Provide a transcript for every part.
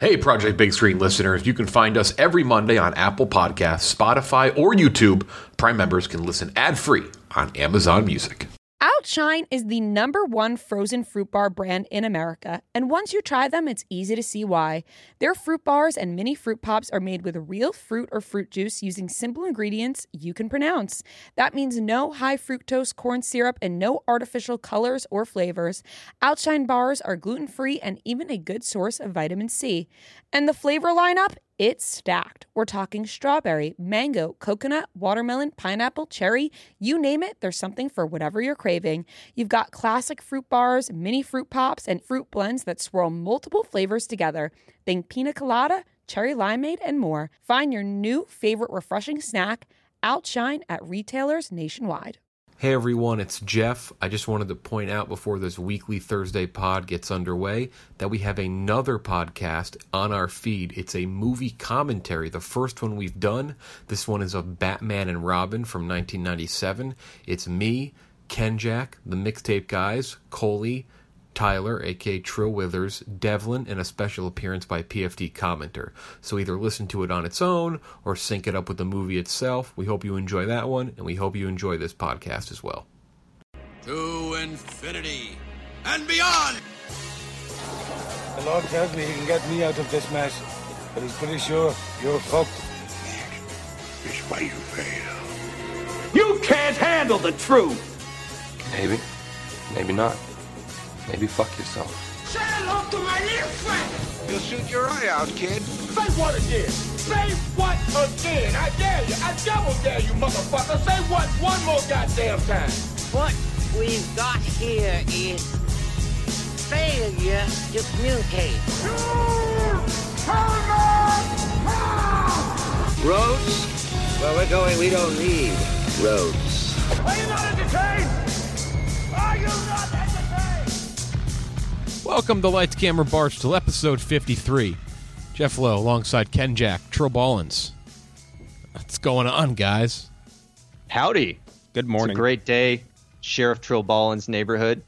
Hey, Project Big Screen listeners, you can find us every Monday on Apple Podcasts, Spotify, or YouTube. Prime members can listen ad-free on Amazon Music. Outshine is the #1 frozen fruit bar brand in America, and once you try them, it's easy to see why. Their fruit bars and mini fruit pops are made with real fruit or fruit juice using simple ingredients you can pronounce. That means no high fructose corn syrup and no artificial colors or flavors. Outshine bars are gluten-free and even a good source of vitamin C. And the flavor lineup? It's stacked. We're talking strawberry, mango, coconut, watermelon, pineapple, cherry. You name it, there's something for whatever you're craving. You've got classic fruit bars, mini fruit pops, and fruit blends that swirl multiple flavors together. Think pina colada, cherry limeade, and more. Find your new favorite refreshing snack, Outshine, at retailers nationwide. Hey everyone, it's Jeff. I just wanted to point out before this weekly Thursday pod gets underway that we have another podcast on our feed. It's a movie commentary, the first one we've done. This one is of Batman and Robin from 1997. It's me, Ken Jack, the Mixtape Guys, Coley, Tyler, a.k.a. Trill Withers, Devlin, and a special appearance by PFT Commenter. So either listen to it on its own or sync it up with the movie itself. We hope you enjoy that one, and we hope you enjoy this podcast as well. To infinity and beyond! The Lord tells me he can get me out of this mess, but he's pretty sure you're fucked. It's why you fail. You can't handle the truth! Maybe. Maybe not. Maybe fuck yourself. Say hello to my little friend! You'll shoot your eye out, kid. Say what again? Say what again? I dare you. I double dare you, motherfucker. Say what one more goddamn time. What we've got here is failure to communicate. Roads? Where we're going, we don't need roads. Are you not entertained? Are you not entertained? Welcome to Lights, Camera, Barstool, episode 53. Jeff Lowe alongside Ken Jack, Trill Ballins. What's going on, guys? Howdy. Good morning. It's a great day. Sheriff Trill Ballin's neighborhood.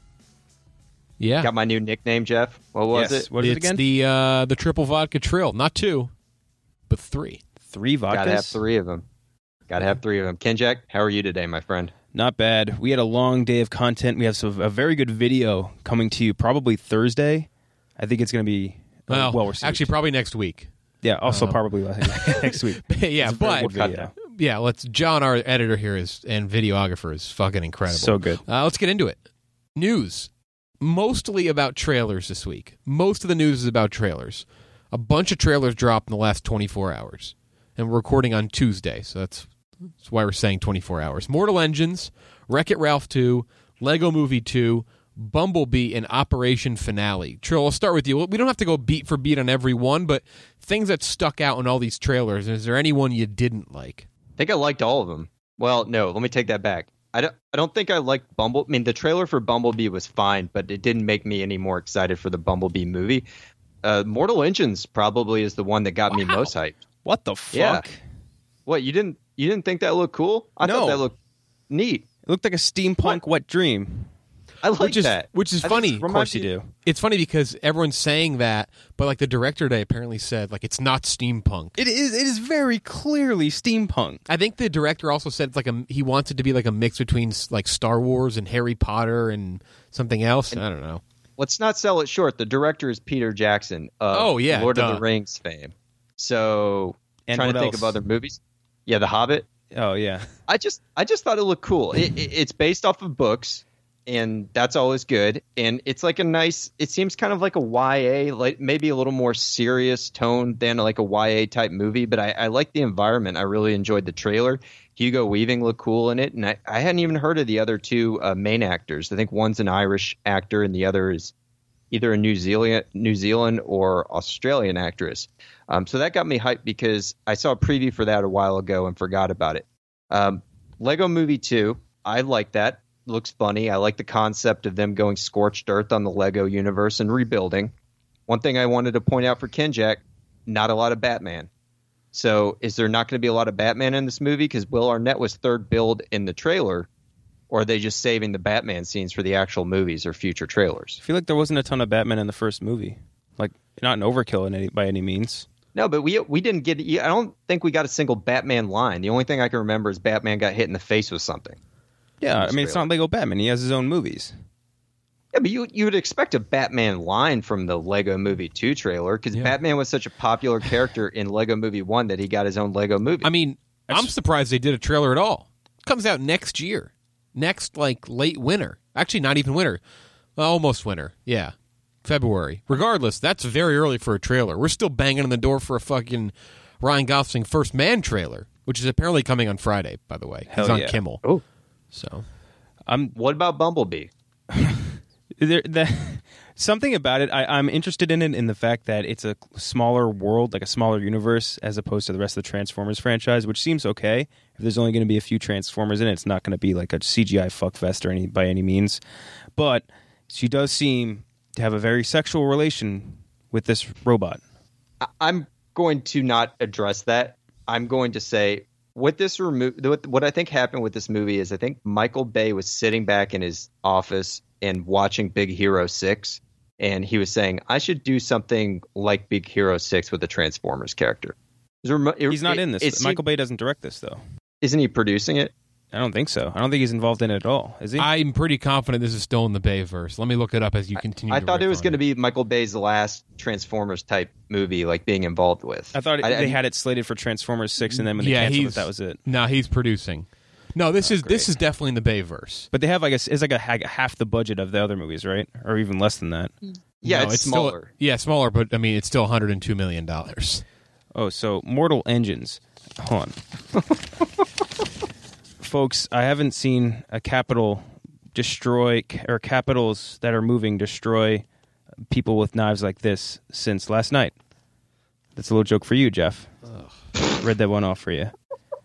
Yeah. Got my new nickname, Jeff. What was it? What is it It's again? the triple vodka Trill. Not 2, but 3. 3 vodkas? Gotta have 3 of them. Gotta have 3 of them. Ken Jack, how are you today, my friend? Not bad. We had a long day of content. We have a very good video coming to you probably Thursday. I think it's going to be well received. Actually, probably next week. Yeah, also probably next week. Yeah, but video. Yeah, John, our editor here and videographer, is fucking incredible. So good. Let's get into it. News. Mostly about trailers this week. Most of the news is about trailers. A bunch of trailers dropped in the last 24 hours. And we're recording on Tuesday, so that's why we're saying 24 hours. Mortal Engines, Wreck-It Ralph 2, Lego Movie 2, Bumblebee, and Operation Finale. Trill, I'll start with you. We don't have to go beat for beat on every one, but things that stuck out in all these trailers. Is there any one you didn't like? I think I liked all of them. Well, no, let me take that back. I don't think I liked Bumblebee. I mean, the trailer for Bumblebee was fine, but it didn't make me any more excited for the Bumblebee movie. Mortal Engines probably is the one that got me most hyped. What the fuck? Yeah. What, you didn't think that looked cool? I thought that looked neat. It looked like a steampunk wet dream. I like that. Which is funny. Of course you do. It's funny because everyone's saying that, but like the director today apparently said like it's not steampunk. It is very clearly steampunk. I think the director also said it's like he wants it to be like a mix between like Star Wars and Harry Potter and something else. I don't know. Let's not sell it short. The director is Peter Jackson of Lord of the Rings fame. So and trying to think else? of other movies. Yeah, The Hobbit. Oh yeah. I just thought it looked cool. It's based off of books, and that's always good. And it's like it seems kind of like a YA, like maybe a little more serious tone than like a YA type movie. But I like the environment. I really enjoyed the trailer. Hugo Weaving looked cool in it, and I hadn't even heard of the other 2 main actors. I think one's an Irish actor, and the other is either a New Zealand or Australian actress. So that got me hyped because I saw a preview for that a while ago and forgot about it. Lego Movie 2, I like that. Looks funny. I like the concept of them going scorched earth on the Lego universe and rebuilding. One thing I wanted to point out for Ken Jack, not a lot of Batman. So is there not going to be a lot of Batman in this movie? Because Will Arnett was third billed in the trailer. Or are they just saving the Batman scenes for the actual movies or future trailers? I feel like there wasn't a ton of Batman in the first movie. Like, not an overkill by any means. No, but we didn't get. I don't think we got a single Batman line. The only thing I can remember is Batman got hit in the face with something. Yeah, I mean, it's not Lego Batman. He has his own movies. Yeah, but you would expect a Batman line from the Lego Movie 2 trailer because Batman was such a popular character in Lego Movie 1 that he got his own Lego movie. I mean, I'm surprised they did a trailer at all. It comes out next year. Next, like, late winter. Actually, not even winter. Almost winter. Yeah. February. Regardless, that's very early for a trailer. We're still banging on the door for a fucking Ryan Gosling First Man trailer, which is apparently coming on Friday, by the way. He's on Kimmel. Oh. So, what about Bumblebee? Something about it, I'm interested in it in the fact that it's a smaller world, like a smaller universe, as opposed to the rest of the Transformers franchise, which seems okay. If there's only going to be a few Transformers in it, it's not going to be like a CGI fuckfest by any means. But she does seem to have a very sexual relation with this robot. I'm going to not address that. I'm going to say what I think happened with this movie is I think Michael Bay was sitting back in his office and watching Big Hero 6, and he was saying, I should do something like Big Hero 6 with the Transformers character. He's not in this. Michael Bay doesn't direct this, though. Isn't he producing it? I don't think so. I don't think he's involved in it at all. Is he? I'm pretty confident this is still in the Bayverse. Let me look it up as you continue. I thought it was going to be Michael Bay's last Transformers type movie, like being involved with. I thought they had it slated for Transformers 6, and then when they canceled it, that was it. No, he's producing. No, this is definitely in the Bayverse. But they have, I guess, it's like half the budget of the other movies, right? Or even less than that. Yeah, it's smaller. Smaller, but I mean, it's still $102 million. Oh, so Mortal Engines. Hold on. Folks, I haven't seen a capital destroy, or capitals that are moving destroy people with knives like this since last night. That's a little joke for you, Jeff. Read that one off for you.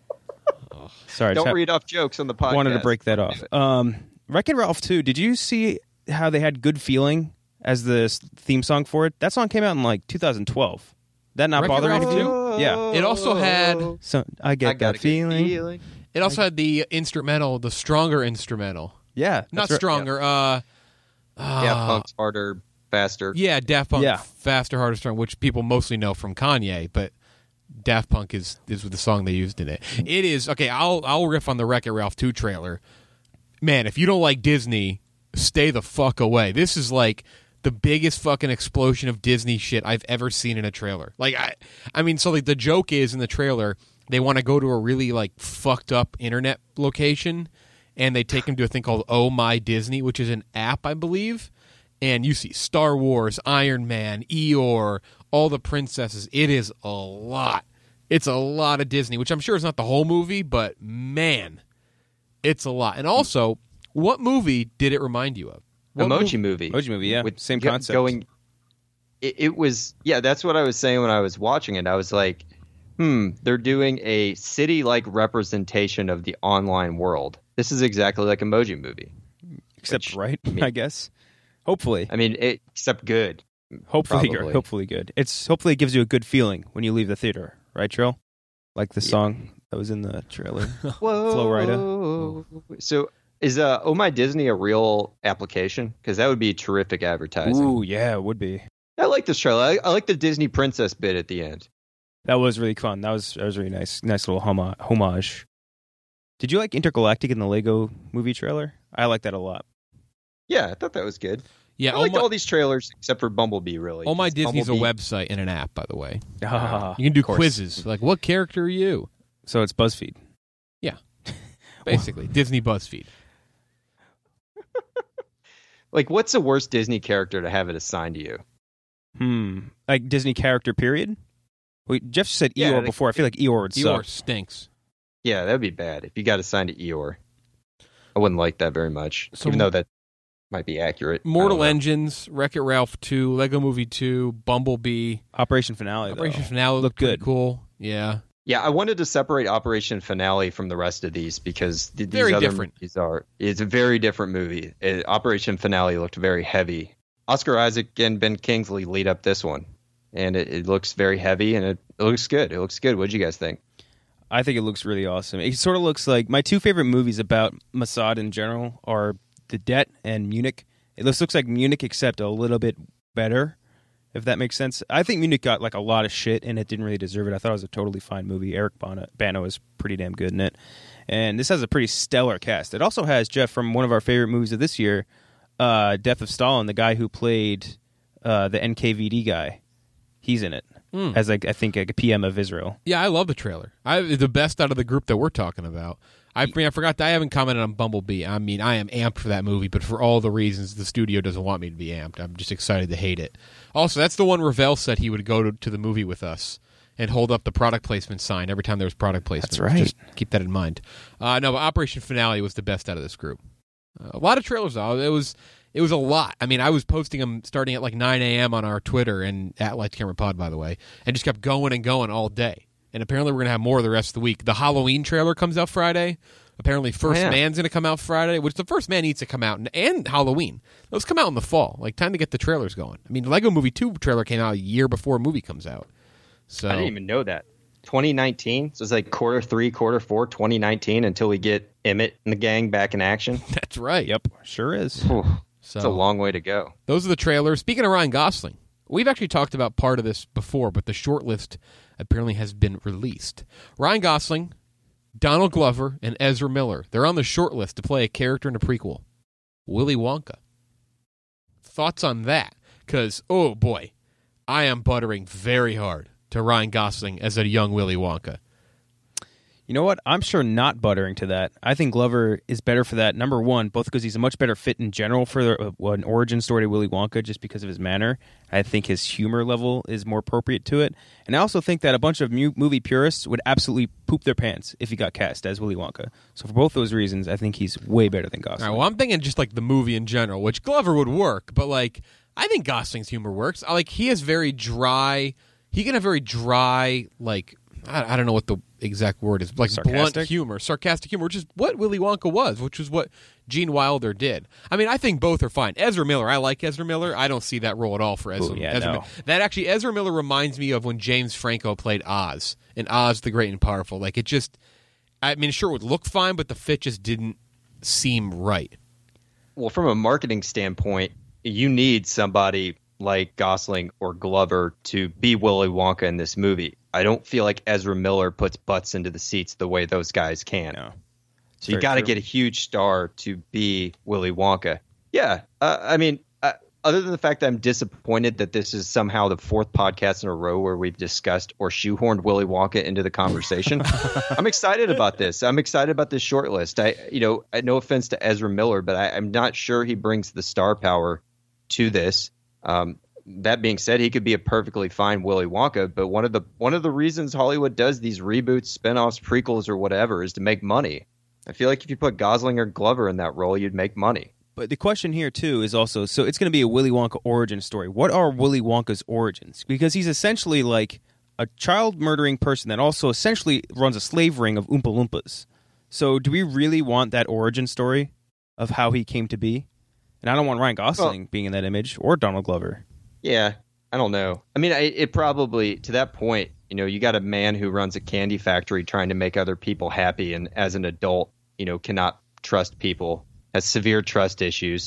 Sorry, don't read off jokes on the podcast. Wanted to break that off. Wreck-It Ralph 2, did you see how they had Good Feeling as the theme song for it? That song came out in like 2012. That not bother you too? Yeah. It also had... So I get that feeling. It also had the instrumental, the stronger instrumental. Yeah. Not stronger. Daft Punk's Harder, Faster. Yeah, Daft Punk, Faster, Harder, Stronger, which people mostly know from Kanye, but Daft Punk is the song they used in it. It is, okay, I'll riff on the Wreck-It Ralph 2 trailer. Man, if you don't like Disney, stay the fuck away. This is like the biggest fucking explosion of Disney shit I've ever seen in a trailer. Like, I mean, so like the joke is in the trailer, they want to go to a really like fucked up internet location, and they take them to a thing called Oh My Disney, which is an app, I believe. And you see Star Wars, Iron Man, Eeyore, all the princesses. It is a lot. It's a lot of Disney, which I'm sure is not the whole movie, but man, it's a lot. And also, what movie did it remind you of? Emoji Movie. Emoji Movie, yeah. With same concept. It was, yeah, that's what I was saying when I was watching it. I was like, they're doing a city-like representation of the online world. This is exactly like Emoji Movie. Except I guess. Hopefully. I mean, except good. Hopefully good. Hopefully it gives you a good feeling when you leave the theater. Right, Trill? Like the song that was in the trailer. Whoa. Flo Rida. So is Oh My Disney a real application? Because that would be terrific advertising. Ooh, yeah, it would be. I like this trailer. I like the Disney princess bit at the end. That was really fun. That was really nice. Nice little homage. Did you like Intergalactic in the Lego movie trailer? I like that a lot. Yeah, I thought that was good. Yeah, I liked all these trailers except for Bumblebee, really. Oh My Disney's a website and an app, by the way. You can do quizzes. Like, what character are you? So it's BuzzFeed. Yeah. Basically. Disney BuzzFeed. Like, what's the worst Disney character to have it assigned to you? Like Disney character, period? Wait, Jeff said Eeyore before. I feel like Eeyore would suck. Eeyore stinks. Yeah, that would be bad if you got assigned to Eeyore. I wouldn't like that very much, even though that might be accurate. Mortal Engines, Wreck-It Ralph 2, Lego Movie 2, Bumblebee. Operation Finale, Operation Finale looked good. Cool. Yeah. Yeah, I wanted to separate Operation Finale from the rest of these because these very other different. Movies it's a very different movie. Operation Finale looked very heavy. Oscar Isaac and Ben Kingsley lead up this one, and it looks very heavy, and it looks good. It looks good. What did you guys think? I think it looks really awesome. It sort of looks like my two favorite movies about Mossad in general are The Debt and Munich. It looks like Munich, except a little bit better. if that makes sense. I think Munich got like a lot of shit, and it didn't really deserve it. I thought it was a totally fine movie. Eric Bana is pretty damn good in it. And this has a pretty stellar cast. It also has, Jeff, from one of our favorite movies of this year, Death of Stalin, the guy who played the NKVD guy. He's in it as, like, I think, like a PM of Israel. Yeah, I love the trailer. The best out of the group that we're talking about. I forgot that I haven't commented on Bumblebee. I mean, I am amped for that movie, but for all the reasons the studio doesn't want me to be amped. I'm just excited to hate it. Also, that's the one Ravel said he would go to the movie with us and hold up the product placement sign every time there was product placement. That's right. Just keep that in mind. No, but Operation Finale was the best out of this group. A lot of trailers, though. It was a lot. I mean, I was posting them starting at like 9 a.m. on our Twitter and at Lights Camera Pod, by the way, and just kept going and going all day. And apparently we're going to have more the rest of the week. The Halloween trailer comes out Friday. Apparently First Man's going to come out Friday, which the First Man needs to come out, and Halloween. Those come out in the fall. Like, time to get the trailers going. I mean, Lego Movie 2 trailer came out a year before a movie comes out. So I didn't even know that. 2019? So it's like quarter 3, quarter 4, 2019 until we get Emmett and the gang back in action? That's right. Yep, sure is. So, it's a long way to go. Those are the trailers. Speaking of Ryan Gosling, we've actually talked about part of this before, but the short list apparently has been released. Ryan Gosling, Donald Glover, and Ezra Miller. They're on the short list to play a character in a prequel. Willy Wonka. Thoughts on that? Because, oh boy, I am buttering very hard to Ryan Gosling as a young Willy Wonka. You know what? I'm sure not buttering to that. I think Glover is better for that. Number one, both because he's a much better fit in general for an origin story to Willy Wonka just because of his manner. I think his humor level is more appropriate to it. And I also think that a bunch of movie purists would absolutely poop their pants if he got cast as Willy Wonka. So for both those reasons, I think he's way better than Gosling. All right, well, I'm thinking just like the movie in general, which Glover would work, but like I think Gosling's humor works. Like he has very dry. He can have very dry, like I don't know what the exact word is, like blunt humor, sarcastic humor, which is what Willy Wonka was, which is what Gene Wilder did. I mean, I think both are fine. Ezra Miller, I like Ezra Miller. I don't see that role at all for Ezra. No. That actually, Ezra Miller reminds me of when James Franco played Oz in Oz the Great and Powerful. Like it just, I mean, sure it would look fine, but the fit just didn't seem right. Well, from a marketing standpoint, you need somebody like Gosling or Glover to be Willy Wonka in this movie. I don't feel like Ezra Miller puts butts into the seats the way those guys can. No. So you got to get a huge star to be Willy Wonka. Yeah, I mean, other than the fact that I'm disappointed that this is somehow the fourth podcast in a row where we've discussed or shoehorned Willy Wonka into the conversation, I'm excited about this. I'm excited about this short list. No offense to Ezra Miller, but I'm not sure he brings the star power to this. That being said, he could be a perfectly fine Willy Wonka, but one of the reasons Hollywood does these reboots, spinoffs, prequels, or whatever is to make money. I feel like if you put Gosling or Glover in that role, you'd make money. But the question here, too, is also, so it's going to be a Willy Wonka origin story. What are Willy Wonka's origins? Because he's essentially like a child-murdering person that also essentially runs a slave ring of Oompa Loompas. So do we really want that origin story of how he came to be? And I don't want Ryan Gosling being in that image, or Donald Glover. Yeah, I don't know. I mean, it probably, to that point, you got a man who runs a candy factory trying to make other people happy, and as an adult, cannot trust people, has severe trust issues,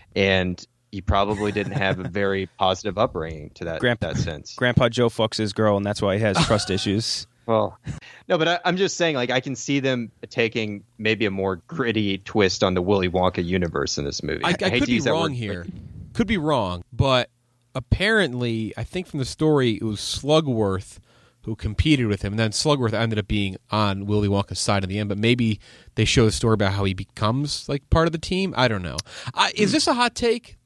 and he probably didn't have a very positive upbringing to that sense. Grandpa Joe fucks his girl, and that's why he has trust issues. Well, no, but I'm just saying, like, I can see them taking maybe a more gritty twist on the Willy Wonka universe in this movie. I could be wrong here. Could be wrong, but apparently, I think from the story, it was Slugworth who competed with him, and then Slugworth ended up being on Willy Wonka's side in the end, but maybe they show a story about how he becomes like part of the team. I don't know. Is this a hot take?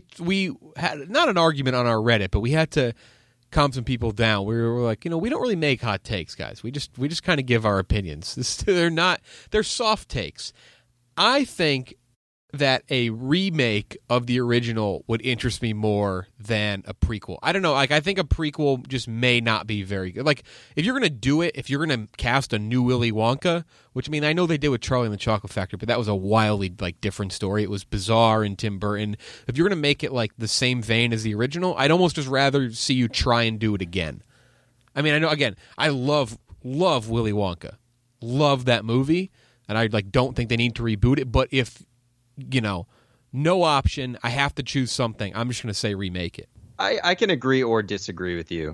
We had not an argument on our Reddit, but we had to calm some people down. We were like, we don't really make hot takes, guys. We just kind of give our opinions. They're soft takes. I think that a remake of the original would interest me more than a prequel. I don't know. Like, I think a prequel just may not be very good. Like, if you're going to do it, if you're going to cast a new Willy Wonka, which, I mean, I know they did with Charlie and the Chocolate Factory, but that was a wildly, like, different story. It was bizarre and Tim Burton. If you're going to make it, like, the same vein as the original, I'd almost just rather see you try and do it again. I mean, I know, again, I love Willy Wonka. Love that movie, and I, like, don't think they need to reboot it, but if no option, I have to choose something, I'm just going to say remake it. I can agree or disagree with you.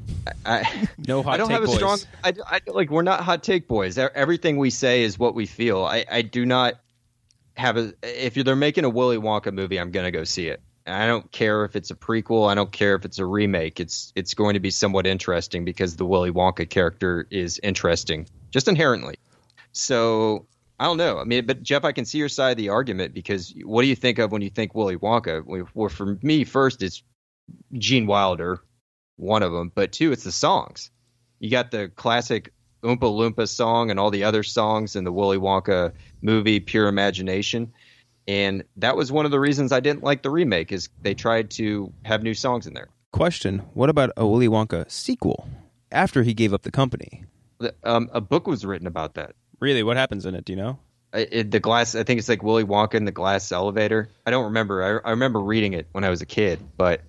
No hot I don't take have a boys. strong. I like we're not hot take boys. Everything we say is what we feel. I do not have a. If they're making a Willy Wonka movie, I'm gonna go see it. I don't care if it's a prequel. I don't care if it's a remake. It's going to be somewhat interesting because the Willy Wonka character is interesting just inherently. So I don't know. I mean, but Jeff, I can see your side of the argument because what do you think of when you think Willy Wonka? Well, for me, first it's Gene Wilder, one of them, but two, it's the songs. You got the classic Oompa Loompa song and all the other songs in the Willy Wonka movie, Pure Imagination. And that was one of the reasons I didn't like the remake is they tried to have new songs in there. Question, what about a Willy Wonka sequel after he gave up the company? A book was written about that. Really? What happens in it? Do you know? The glass, I think it's like Willy Wonka and the Glass Elevator. I don't remember. I remember reading it when I was a kid, but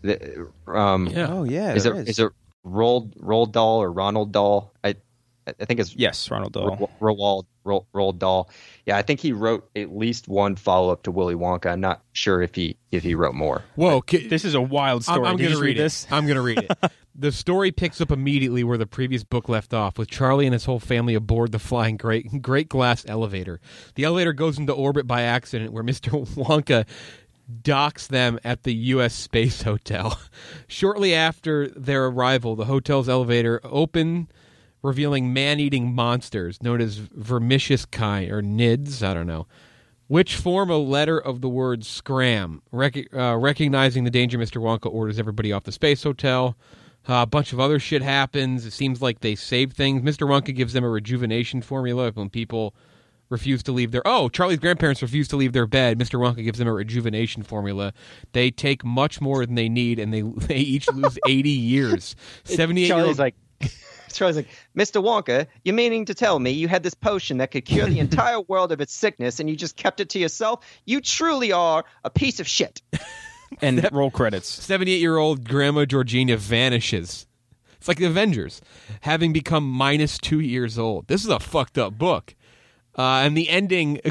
Oh yeah. Is it Roald Dahl or Ronald Dahl? I think it's Ronald Dahl. Roald Dahl. Yeah, I think he wrote at least one follow up to Willy Wonka. I'm not sure if he wrote more. Whoa, this is a wild story. I'm going to read this. I'm going to read it. The story picks up immediately where the previous book left off, with Charlie and his whole family aboard the flying Great Glass Elevator. The elevator goes into orbit by accident, where Mr. Wonka docks them at the U.S. Space Hotel. Shortly after their arrival, the hotel's elevator opened, revealing man-eating monsters known as vermicious-kind, or NIDS, I don't know, which form a letter of the word scram. Recognizing the danger, Mr. Wonka orders everybody off the Space Hotel. A bunch of other shit happens. It seems like they save things. Mr. Wonka gives them a rejuvenation formula when people refuse to leave their... Oh, Charlie's grandparents refuse to leave their bed. Mr. Wonka gives them a rejuvenation formula. They take much more than they need, and they each lose 80 years. 78-year-old... Charlie's like, Mr. Wonka, you're meaning to tell me you had this potion that could cure the entire world of its sickness and you just kept it to yourself? You truly are a piece of shit. And roll credits. 78-year-old Grandma Georgina vanishes. It's like the Avengers, having become minus 2 years old. This is a fucked up book. And the ending...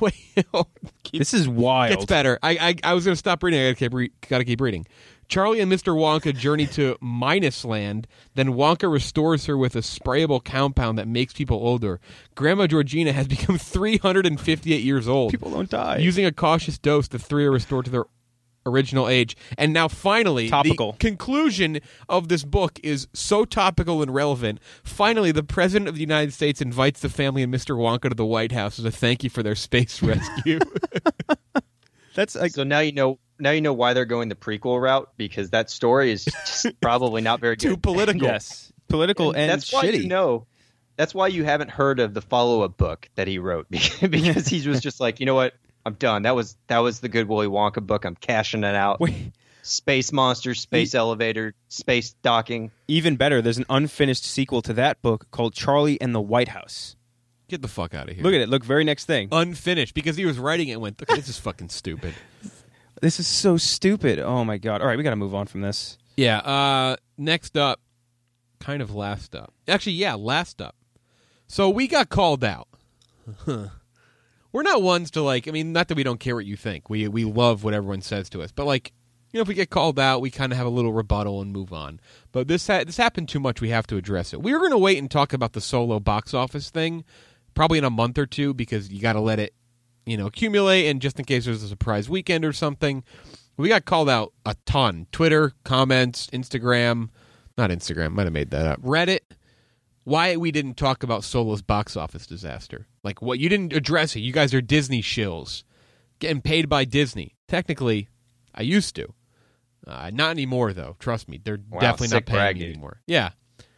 This is wild. Gets better. I was going to stop reading. I got to keep reading. Charlie and Mr. Wonka journey to Minus Land. Then Wonka restores her with a sprayable compound that makes people older. Grandma Georgina has become 358 years old. People don't die. Using a cautious dose, the three are restored to their original age. And now finally, topical. The conclusion of this book is so topical and relevant. Finally, the President of the United States invites the family and Mr. Wonka to the White House as a thank you for their space rescue. That's like, so now you know why they're going the prequel route, because that story is just probably not very good. Too political. Yes. Political and that's why shitty. That's why you haven't heard of the follow-up book that he wrote, because he was just like, you know what? I'm done. That was the good Willy Wonka book. I'm cashing it out. Wait. Space monsters, space elevator, space docking. Even better, there's an unfinished sequel to that book called Charlie and the White House. Get the fuck out of here. Look at it. Look, very next thing. Unfinished, because he was writing it and went, this is fucking stupid. This is so stupid. Oh, my God. All right, we got to move on from this. Yeah, next up, kind of last up. Actually, yeah, last up. So we got called out. We're not ones to, like, I mean, not that we don't care what you think. We love what everyone says to us. But, like, you know, if we get called out, we kind of have a little rebuttal and move on. But this happened too much. We have to address it. We were going to wait and talk about the Solo box office thing probably in a month or two, because you got to let it, you know, accumulate, and just in case there's a surprise weekend or something. We got called out a ton. Twitter, comments, Instagram. Not Instagram. Might have made that up. Reddit. Why we didn't talk about Solo's box office disaster. Like, what, you didn't address it. You guys are Disney shills. Getting paid by Disney. Technically, I used to. Not anymore, though. Trust me. They're definitely not paying me anymore. Yeah.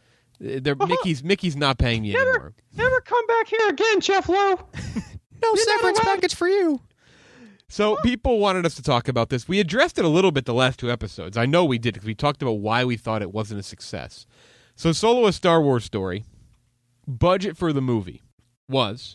Mickey's not paying me anymore. Never come back here again, Jeff Lowe. No severance package for you. So people wanted us to talk about this. We addressed it a little bit the last two episodes. I know we did, because we talked about why we thought it wasn't a success. So Solo: A Star Wars Story, budget for the movie was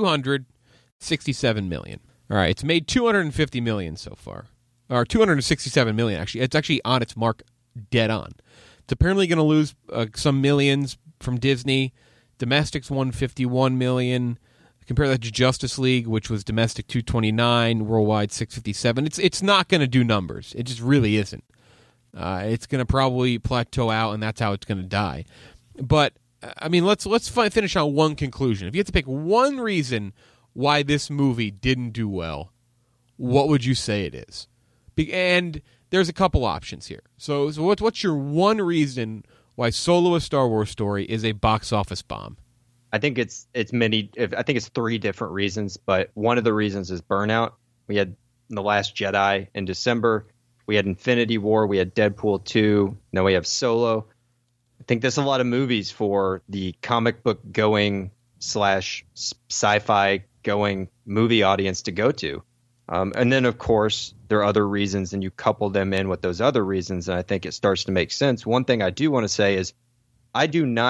$267 million. All right, it's made $250 million so far. Or $267 million, actually. It's actually on its mark, dead on. It's apparently going to lose some millions from Disney. Domestic's $151 million. Compare that to Justice League, which was domestic $229, worldwide $657. It's not going to do numbers. It just really isn't. It's going to probably plateau out, and that's how it's going to die. But I mean, let's finish on one conclusion. If you had to pick one reason why this movie didn't do well, what would you say it is? And there's a couple options here. So what's your one reason why Solo: A Star Wars Story is a box office bomb? I think it's three different reasons, but one of the reasons is burnout. We had The Last Jedi in December. We had Infinity War. We had Deadpool 2. Now we have Solo. I think there's a lot of movies for the comic book going / sci-fi going movie audience to go to. And then, of course, there are other reasons, and you couple them in with those other reasons, and I think it starts to make sense. One thing I do want to say is I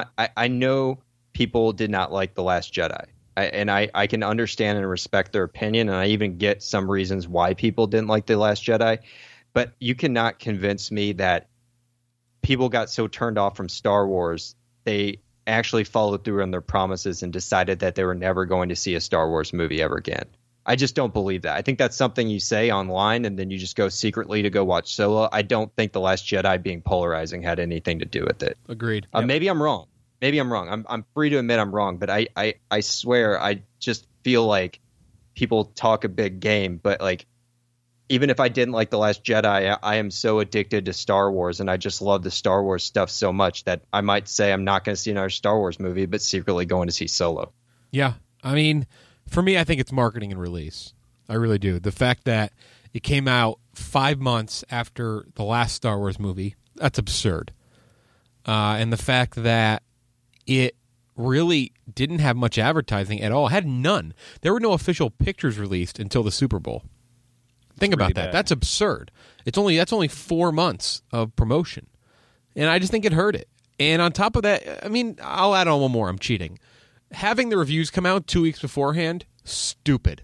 know people did not like The Last Jedi. I can understand and respect their opinion, and I even get some reasons why people didn't like The Last Jedi. But you cannot convince me that people got so turned off from Star Wars, they actually followed through on their promises and decided that they were never going to see a Star Wars movie ever again. I just don't believe that. I think that's something you say online and then you just go secretly to go watch Solo. I don't think The Last Jedi being polarizing had anything to do with it. Agreed. Maybe I'm wrong. I'm free to admit I'm wrong, but I swear I just feel like people talk a big game, but like even if I didn't like The Last Jedi, I am so addicted to Star Wars and I just love the Star Wars stuff so much that I might say I'm not going to see another Star Wars movie, but secretly going to see Solo. Yeah. I mean, for me, I think it's marketing and release. I really do. The fact that it came out 5 months after the last Star Wars movie, that's absurd. And the fact that it really didn't have much advertising at all. It had none. There were no official pictures released until the Super Bowl. Think about that. That's absurd. That's only 4 months of promotion. And I just think it hurt it. And on top of that, I mean, I'll add on one more. I'm cheating. Having the reviews come out 2 weeks beforehand, stupid.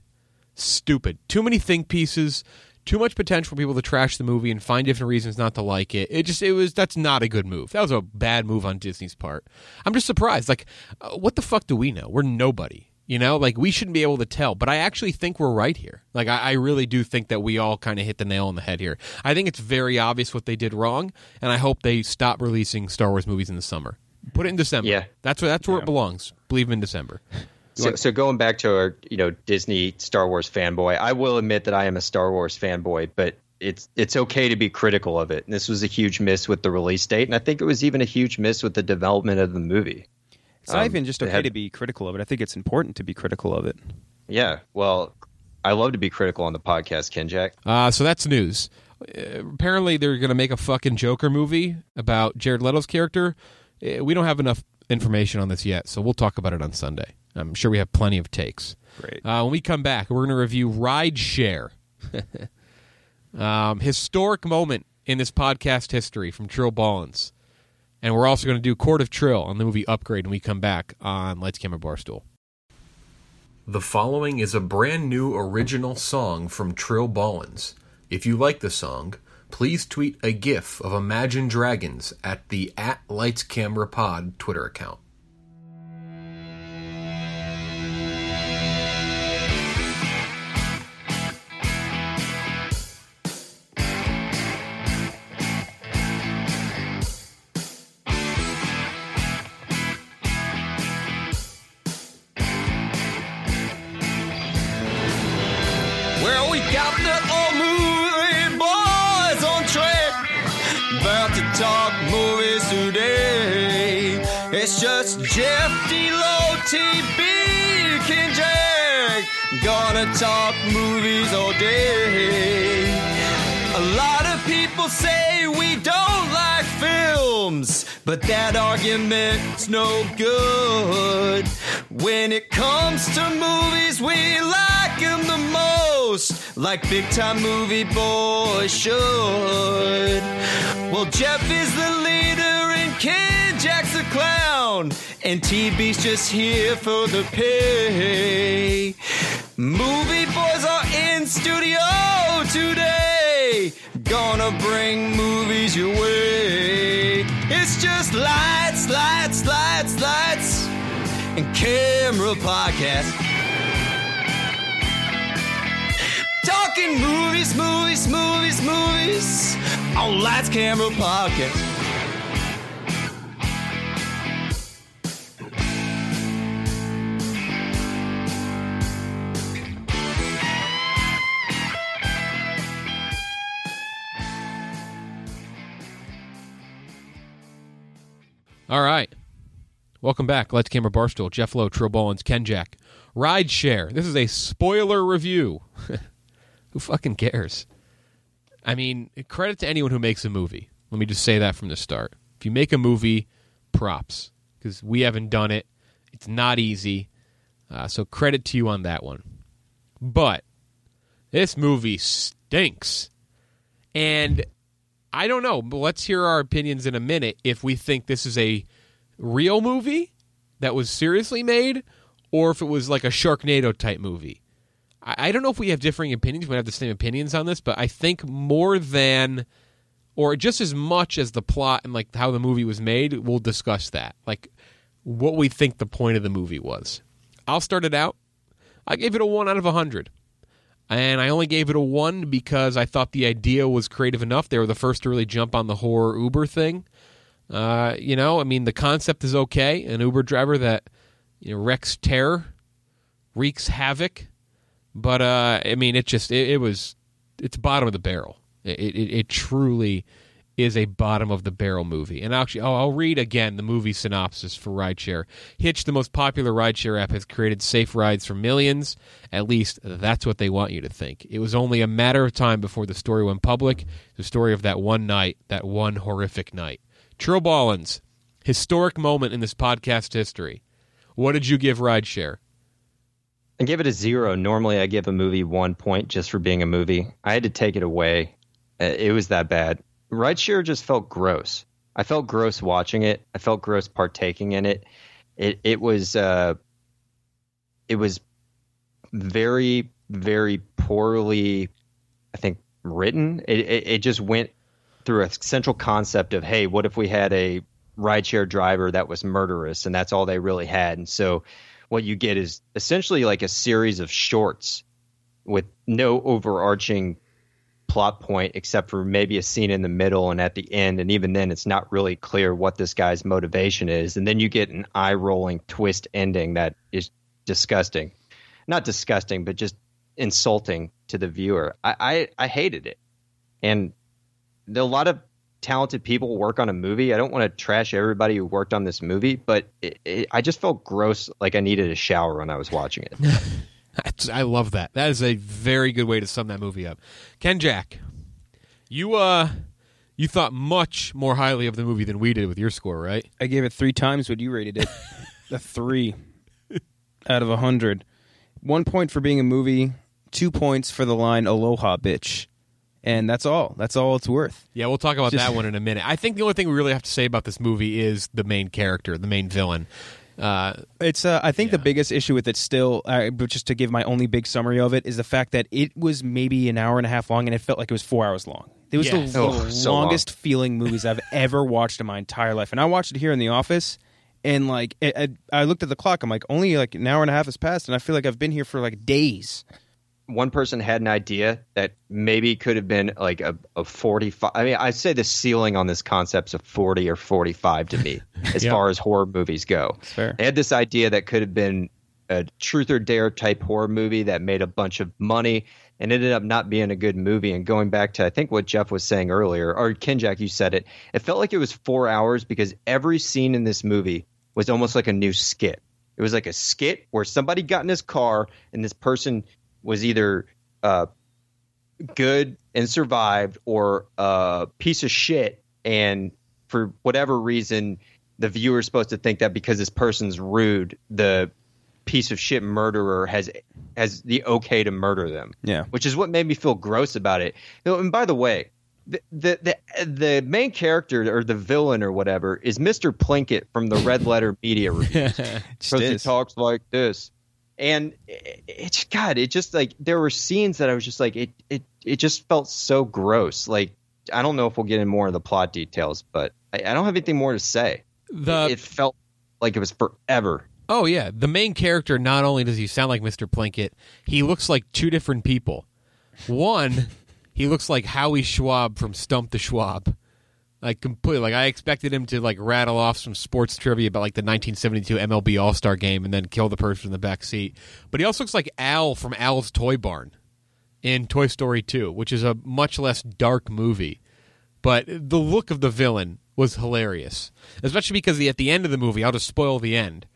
Too many think pieces, too much potential for people to trash the movie and find different reasons not to like it. That's not a good move. That was a bad move on Disney's part. I'm just surprised. Like, what the fuck do we know? We're nobody. You know, like we shouldn't be able to tell, but I actually think we're right here. Like I really do think that we all kind of hit the nail on the head here. I think it's very obvious what they did wrong, and I hope they stop releasing Star Wars movies in the summer. Put it in December. Yeah, that's where it belongs. Believe in December. So going back to our Disney Star Wars fanboy, I will admit that I am a Star Wars fanboy, but it's okay to be critical of it. And this was a huge miss with the release date, and I think it was even a huge miss with the development of the movie. It's not even just okay to be critical of it. I think it's important to be critical of it. Yeah, well, I love to be critical on the podcast, Kenjack. So that's news. Apparently, they're going to make a fucking Joker movie about Jared Leto's character. We don't have enough information on this yet, so we'll talk about it on Sunday. I'm sure we have plenty of takes. Great. When we come back, we're going to review Rideshare. Historic moment in this podcast history from Trill Ballins. And we're also going to do Court of Trill on the movie Upgrade when we come back on Lights, Camera, Barstool. The following is a brand new original song from Trill Ballins. If you like the song, please tweet a GIF of Imagine Dragons at the @LightsCameraPod Twitter account. Well, we got the old movie boys on track, about to talk movies today. It's just Jeff D-Lo, TB, King Jack, gonna talk movies all day. A lot of people say we don't like films, but that argument's no good. When it comes to movies, we like them the most, like Big Time Movie Boys should. Well, Jeff is the leader and Ken Jack's the clown, and TB's just here for the pay. Movie Boys are in studio today, gonna bring movies your way. It's just lights, lights, lights, lights, and camera podcast. Talking talking movies on Lights Camera Podcast. All right. Welcome back. Let's Camera Barstool. Jeff Lowe, Trill Ballins, Ken Jack. Rideshare. This is a spoiler review. Who fucking cares? I mean, credit to anyone who makes a movie. Let me just say that from the start. If you make a movie, props. Because we haven't done it. It's not easy. So credit to you on that one. But this movie stinks. And I don't know, but let's hear our opinions in a minute if we think this is a real movie that was seriously made or if it was like a Sharknado-type movie. I don't know if we have differing opinions. We have the same opinions on this, but I think more than or just as much as the plot and like how the movie was made, we'll discuss that. Like what we think the point of the movie was. I'll start it out. I gave it a 1 out of 100. And I only gave it a 1 because I thought the idea was creative enough. They were the first to really jump on the horror Uber thing. I mean, the concept is okay. An Uber driver that wreaks terror, wreaks havoc. But, I mean, it's bottom of the barrel. It truly is a bottom-of-the-barrel movie. And actually, I'll read again the movie synopsis for Rideshare. Hitch, the most popular rideshare app, has created safe rides for millions. At least, that's what they want you to think. It was only a matter of time before the story went public. The story of that one night, that one horrific night. Trill Ballins, historic moment in this podcast history. What did you give Rideshare? I gave it a 0. Normally, I give a movie 1 point just for being a movie. I had to take it away. It was that bad. Rideshare just felt gross. I felt gross watching it. I felt gross partaking in it. It was very, very poorly, I think, written. It just went through a central concept of, hey, what if we had a rideshare driver that was murderous, and that's all they really had. And so what you get is essentially like a series of shorts with no overarching plot point except for maybe a scene in the middle and at the end, and even then it's not really clear what this guy's motivation is. And then you get an eye-rolling twist ending that is disgusting. Not disgusting, but just insulting to the viewer. I hated it. And a lot of talented people work on a movie. I don't want to trash everybody who worked on this movie, but I just felt gross, like I needed a shower when I was watching it. I love that. That is a very good way to sum that movie up. Ken Jack, you thought much more highly of the movie than we did with your score, right? I gave it 3 times what you rated it. A 3 out of 100. 1 point for being a movie, 2 points for the line "Aloha, bitch." And that's all. That's all it's worth. Yeah, we'll talk about that one in a minute. I think the only thing we really have to say about this movie is the main character, the main villain. I think the biggest issue with it still, but just to give my only big summary of it, is the fact that it was maybe an hour and a half long, and it felt like it was 4 hours long. It was the longest feeling movies I've ever watched in my entire life. And I watched it here in the office, and like I looked at the clock. I'm like, only like an hour and a half has passed, and I feel like I've been here for like days. One person had an idea that maybe could have been like a 45. I mean, I'd say the ceiling on this concept's a 40 or 45 to me, as far as horror movies go. That's fair. They had this idea that could have been a truth or dare type horror movie that made a bunch of money and ended up not being a good movie. And going back to, I think, what Jeff was saying earlier, or Ken Jack, you said it, it felt like it was 4 hours because every scene in this movie was almost like a new skit. It was like a skit where somebody got in his car and this person was either good and survived or a piece of shit. And for whatever reason, the viewer is supposed to think that because this person's rude, the piece of shit murderer has the okay to murder them. Yeah. Which is what made me feel gross about it. And by the way, the main character or the villain or whatever is Mr. Plinkett from the Red Letter Media Reviews. Because he talks like this. And it's it just like there were scenes that I was just like it just felt so gross. Like I don't know if we'll get in more of the plot details, but I don't have anything more to say. It felt like it was forever. Oh yeah, the main character, not only does he sound like Mr. Plinkett, he looks like 2 different people. One, he looks like Howie Schwab from Stump the Schwab. Like, completely. Like, I expected him to, like, rattle off some sports trivia about, like, the 1972 MLB All-Star Game and then kill the person in the back seat. But he also looks like Al from Al's Toy Barn in Toy Story 2, which is a much less dark movie. But the look of the villain was hilarious. Especially because at the end of the movie, I'll just spoil the end,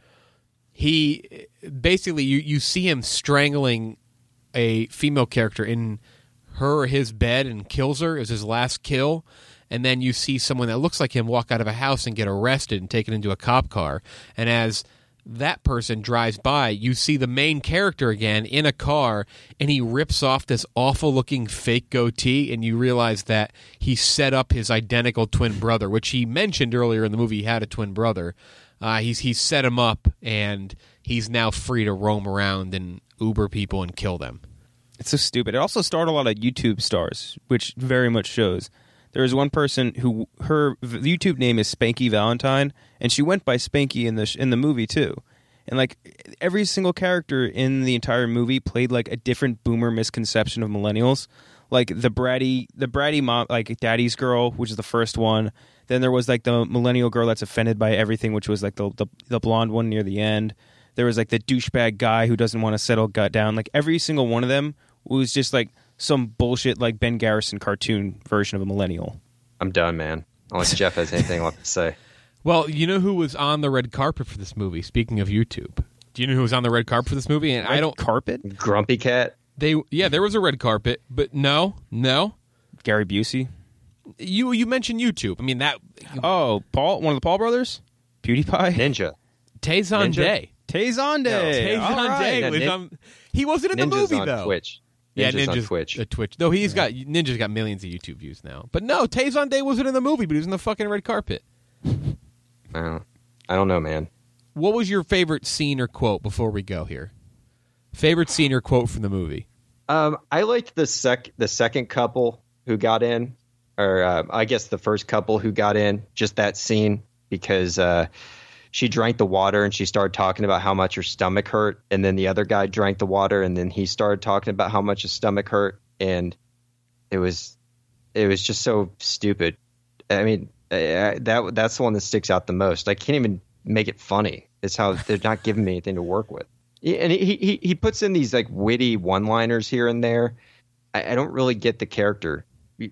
he basically, you see him strangling a female character in her or his bed and kills her as his last kill. And then you see someone that looks like him walk out of a house and get arrested and taken into a cop car. And as that person drives by, you see the main character again in a car, and he rips off this awful-looking fake goatee, and you realize that he set up his identical twin brother, which he mentioned earlier in the movie he had a twin brother. He's set him up, and he's now free to roam around and Uber people and kill them. It's so stupid. It also starred a lot of YouTube stars, which very much shows. There was one person who her YouTube name is Spanky Valentine, and she went by Spanky in the movie too. And like every single character in the entire movie played like a different boomer misconception of millennials. Like the bratty mom, like daddy's girl, which is the first one. Then there was like the millennial girl that's offended by everything, which was like the blonde one near the end. There was like the douchebag guy who doesn't want to settle down. Like every single one of them was just like some bullshit like Ben Garrison cartoon version of a millennial. I'm done, man. Unless Jeff has anything left to say. Well, you know who was on the red carpet for this movie? Speaking of YouTube, do you know who was on the red carpet for this movie? And red carpet? Grumpy Cat. There was a red carpet, but no. Gary Busey. You mentioned YouTube. I mean that. Oh, Paul, one of the Paul brothers, PewDiePie, Ninja, Tay-Zon Day. Tay-Zon Day. Tay-Zon Day was on. He wasn't in the movie on though. Twitch. Ninja's on Twitch. Twitch. Though Ninja's got millions of YouTube views now. But no, Tay-Zon Day wasn't in the movie, but he was in the fucking red carpet. I don't know, man. What was your favorite scene or quote before we go here? Favorite scene or quote from the movie? I liked the second couple who got in, or I guess the first couple who got in. Just that scene because she drank the water and she started talking about how much her stomach hurt, and then the other guy drank the water and then he started talking about how much his stomach hurt, and it was just so stupid. I mean, that's the one that sticks out the most. I can't even make it funny. It's how they're not giving me anything to work with. And he puts in these like witty one-liners here and there. I don't really get the character.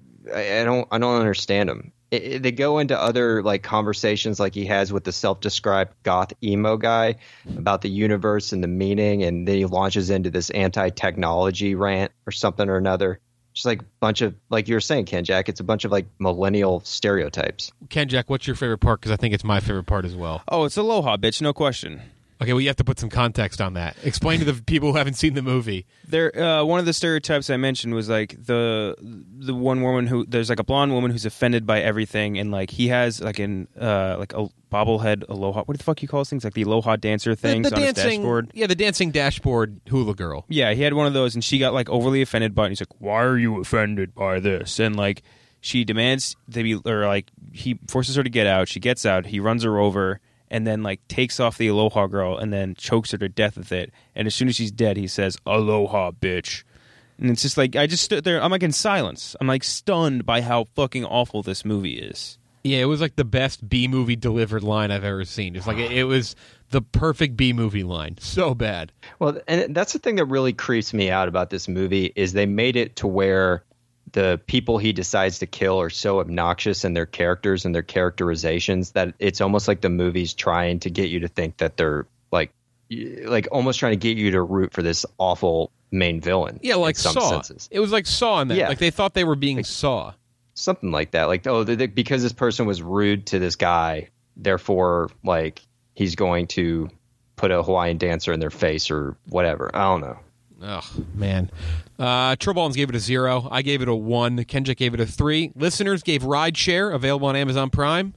I don't understand them. They go into other like conversations like he has with the self-described goth emo guy about the universe and the meaning, and then he launches into this anti-technology rant or something or another. Just like a bunch of, like you were saying, Ken Jack, it's a bunch of like millennial stereotypes. Ken Jack, what's your favorite part? Because I think it's my favorite part as well. Oh, it's Aloha, bitch, no question. Okay, well, you have to put some context on that. Explain to the people who haven't seen the movie. There, one of the stereotypes I mentioned was like the one woman who there's like a blonde woman who's offended by everything, and like he has like like a bobblehead Aloha. What the fuck you call those things? Like the Aloha dancer things on his dashboard. Yeah, the dancing dashboard hula girl. Yeah, he had one of those, and she got like overly offended by it. And he's like, "Why are you offended by this?" And like she demands they be, or like he forces her to get out. She gets out. He runs her over. And then, like, takes off the Aloha girl and then chokes her to death with it. And as soon as she's dead, he says, "Aloha, bitch." And it's just like, I just stood there. I'm like in silence. I'm like stunned by how fucking awful this movie is. Yeah, it was like the best B-movie delivered line I've ever seen. It's like it was the perfect B-movie line. So bad. Well, and that's the thing that really creeps me out about this movie is they made it to where the people he decides to kill are so obnoxious in their characters and their characterizations that it's almost like the movie's trying to get you to think that they're like almost trying to get you to root for this awful main villain. Yeah, like some Saw. Senses. It was like Saw in that. Yeah. Like they thought they were being Saw. Something like that. Like, oh, because this person was rude to this guy, therefore, like, he's going to put a Hawaiian dancer in their face or whatever. I don't know. Oh, man. Trillballins gave it a 0. I gave it a 1. Kenja gave it a 3. Listeners gave Rideshare, available on Amazon Prime,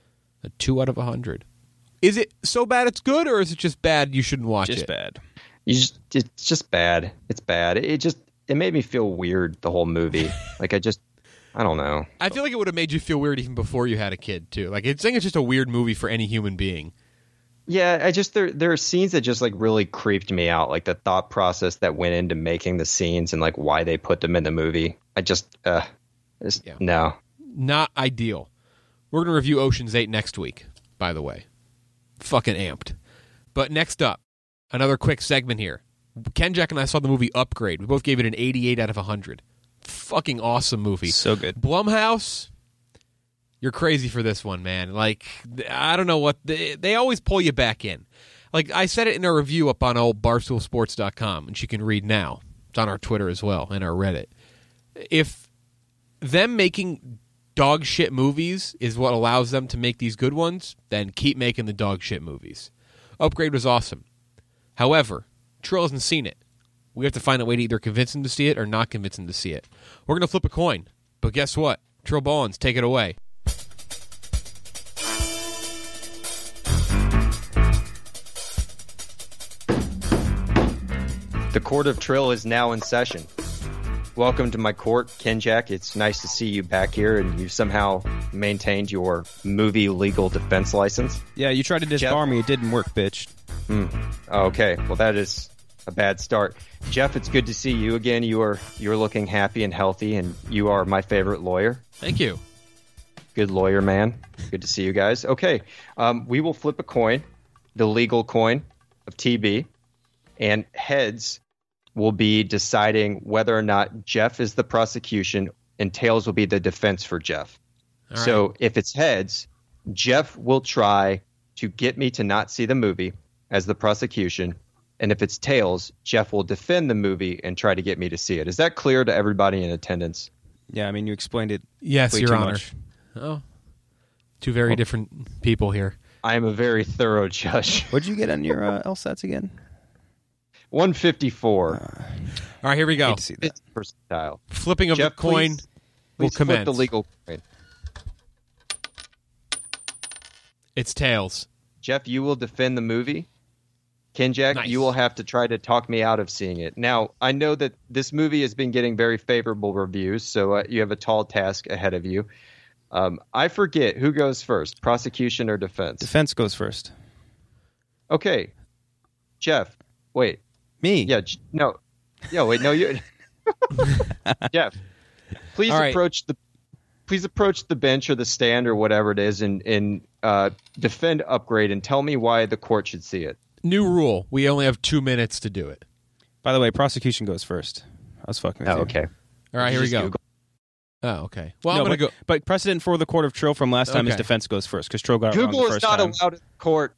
a 2 out of 100. Is it so bad it's good, or is it just bad you shouldn't watch it? Just bad. It's just bad. It's bad. It made me feel weird, the whole movie. Like, I don't know. I feel like it would have made you feel weird even before you had a kid, too. Like, I think it's just a weird movie for any human being. Yeah, I just there are scenes that just like really creeped me out, like the thought process that went into making the scenes and like why they put them in the movie. I just no. Not ideal. We're going to review Ocean's 8 next week, by the way. Fucking amped. But next up, another quick segment here. Ken Jack and I saw the movie Upgrade. We both gave it an 88 out of 100. Fucking awesome movie. So good. Blumhouse, you're crazy for this one, man. Like, I don't know what... They always pull you back in. Like, I said it in a review up on old barstoolsports.com, which you can read now. It's on our Twitter as well, and our Reddit. If them making dog shit movies is what allows them to make these good ones, then keep making the dog shit movies. Upgrade was awesome. However, Trill hasn't seen it. We have to find a way to either convince him to see it or not convince him to see it. We're going to flip a coin. But guess what? Trill Ballins, take it away. The Court of Trill is now in session. Welcome to my court, Ken Jack. It's nice to see you back here, and you've somehow maintained your movie legal defense license. Yeah, you tried to disbar me. It didn't work, bitch. Okay, well, that is a bad start. Jeff, it's good to see you again. You're looking happy and healthy, and you are my favorite lawyer. Thank you. Good lawyer, man. Good to see you guys. Okay, we will flip a coin, the legal coin of TB, and heads will be deciding whether or not Jeff is the prosecution and tails will be the defense for Jeff. All right. So if it's heads, Jeff will try to get me to not see the movie as the prosecution. And if it's tails, Jeff will defend the movie and try to get me to see it. Is that clear to everybody in attendance? Yeah, I mean, you explained it. Yes, way Your too Honor. much. Oh, two very different people here. I am a very thorough judge. What'd you get on your LSATs again? 154. All right, here we go. Hate to see that. Percentile. Flipping of Jeff, the coin will please flip commence. the legal coin. It's tails. Jeff, you will defend the movie. Ken Jack, Nice. you will have to try to talk me out of seeing it. Now, I know that this movie has been getting very favorable reviews, so you have a tall task ahead of you. I forget who goes first, prosecution or defense? Defense goes first. Okay. Jeff, wait. Me? Yeah, no. Yeah, wait, no, you. Jeff, please All right. approach the bench or the stand or whatever it is and defend Upgrade and tell me why the court should see it. New rule. We only have 2 minutes to do it. By the way, prosecution goes first. I was fucking with you. Okay. All right, here we Just go. Google. Oh, okay. Well, No, I'm going to go. But precedent for the Court of Trill from last time is Okay. defense goes first, because Trill got it wrong Google the is first not time. allowed in court.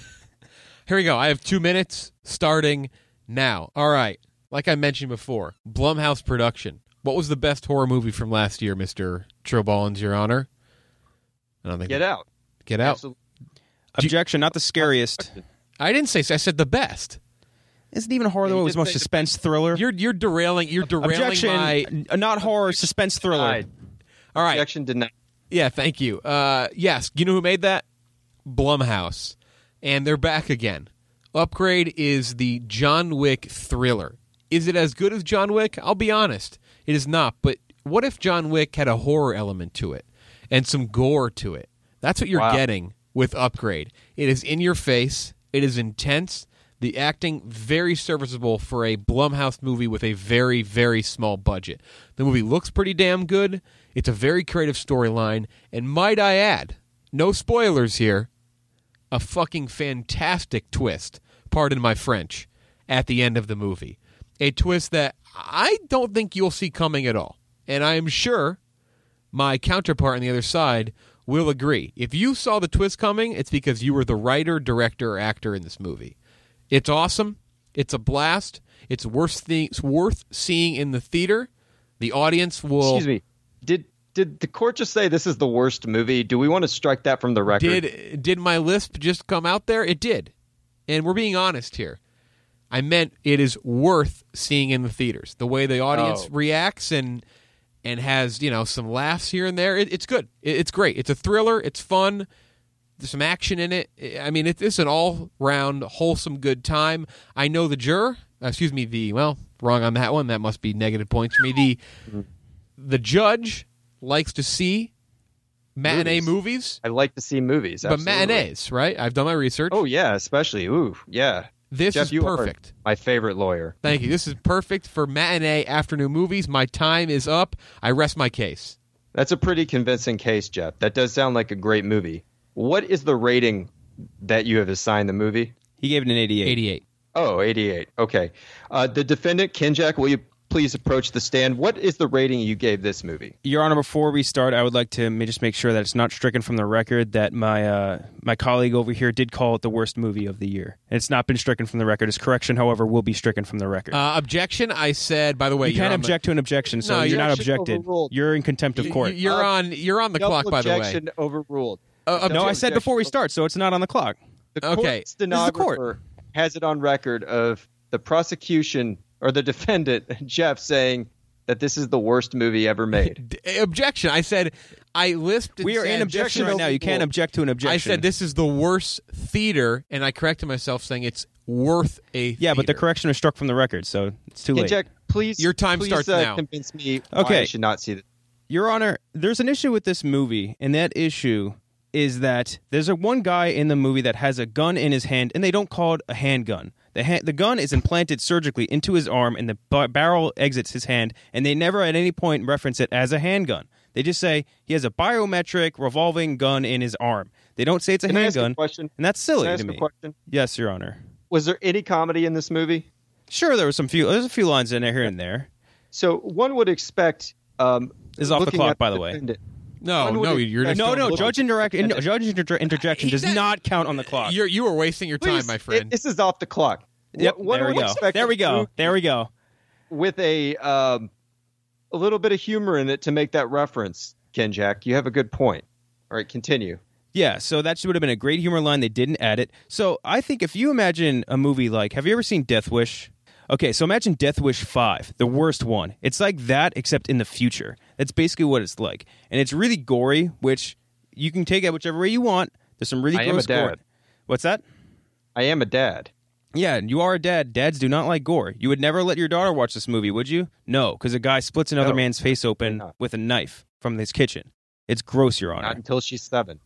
Here we go. I have 2 minutes starting now. All right. Like I mentioned before, Blumhouse production. What was the best horror movie from last year, Mr. Trill Ballins, Your Honor? I don't think Get out. Get out. Absolutely. Objection, not the scariest. I didn't say so. I said the best. Isn't even horror, though. It was more suspense thriller. You're derailing. You're derailing Objection, my. not horror, suspense thriller. Denied. All right. Objection denied. Yeah. Thank you. Yes. You know who made that? Blumhouse, and they're back again. Upgrade is the John Wick thriller. Is it as good as John Wick? I'll be honest. It is not. But what if John Wick had a horror element to it and some gore to it? That's what you're getting with Upgrade. It is in your face. It is intense. The acting, very serviceable for a Blumhouse movie with a very, very small budget. The movie looks pretty damn good. It's a very creative storyline. And might I add, no spoilers here, a fucking fantastic twist, pardon my French, at the end of the movie. A twist that I don't think you'll see coming at all. And I am sure my counterpart on the other side will agree. If you saw the twist coming, it's because you were the writer, director, or actor in this movie. It's awesome. It's a blast. It's worth seeing in the theater. The audience will... Excuse me. Did the court just say this is the worst movie? Do we want to strike that from the record? Did my lisp just come out there? It did. And we're being honest here. I meant it is worth seeing in the theaters. The way the audience reacts and has, some laughs here and there. It's good. It's great. It's a thriller. It's fun. There's some action in it. I mean, it's an all-round, wholesome, good time. I know the juror. Wrong on that one. That must be negative points for me. The judge likes to see Matinee movies? I like to see movies, but absolutely. matinees, right? I've done my research. Oh, yeah, especially. Ooh, yeah. This Jeff, is you perfect. Are my favorite lawyer. Thank you. This is perfect for matinee afternoon movies. My time is up. I rest my case. That's a pretty convincing case, Jeff. That does sound like a great movie. What is the rating that you have assigned the movie? He gave it an 88. 88. Oh, 88. Okay. The defendant, Kinjak, will you please approach the stand? What is the rating you gave this movie? Your Honor, before we start, I would like to just make sure that it's not stricken from the record that my colleague over here did call it the worst movie of the year. And it's not been stricken from the record. His correction, however, will be stricken from the record. Objection, I said, by the way... You can't object to an objection, so you're not objected. Overruled. You're in contempt of court. You're on the clock, by the way. Objection overruled. No, I said before we start, so it's not on the clock. The court stenographer has it on record of the prosecution or the defendant, Jeff, saying that this is the worst movie ever made. Objection. I said, I lisped. We are in objection right now. You can't object to an objection. I said this is the worst theater, and I corrected myself saying it's worth a theater. Yeah, but the correction was struck from the record, so it's too late. Jack, please, your time starts now. Convince me why I should not see this. Your Honor, there's an issue with this movie, and that issue is that there's one guy in the movie that has a gun in his hand, and they don't call it a handgun. The gun is implanted surgically into his arm, and the barrel exits his hand, and they never at any point reference it as a handgun. They just say he has a biometric revolving gun in his arm. They don't say it's a handgun, and that's silly to me. Question? Yes, Your Honor. Was there any comedy in this movie? Sure, there's a few lines in there here and there. So one would expect... this is off the clock, by the way. You're just judge interjection does not count on the clock. You are wasting your time, my friend. This is off the clock. Yep, there we go. With a little bit of humor in it to make that reference, Kinjak. You have a good point. All right, continue. Yeah, so that would have been a great humor line. They didn't add it. So I think if you imagine a movie like, have you ever seen Death Wish? Okay, so imagine Death Wish 5, the worst one. It's like that, except in the future. That's basically what it's like. And it's really gory, which you can take it whichever way you want. There's some really gross gore. What's that? I am a dad. Yeah, you are a dad. Dads do not like gore. You would never let your daughter watch this movie, would you? No, because a guy splits another man's face open with a knife from his kitchen. It's gross, Your Honor. Not until she's 7.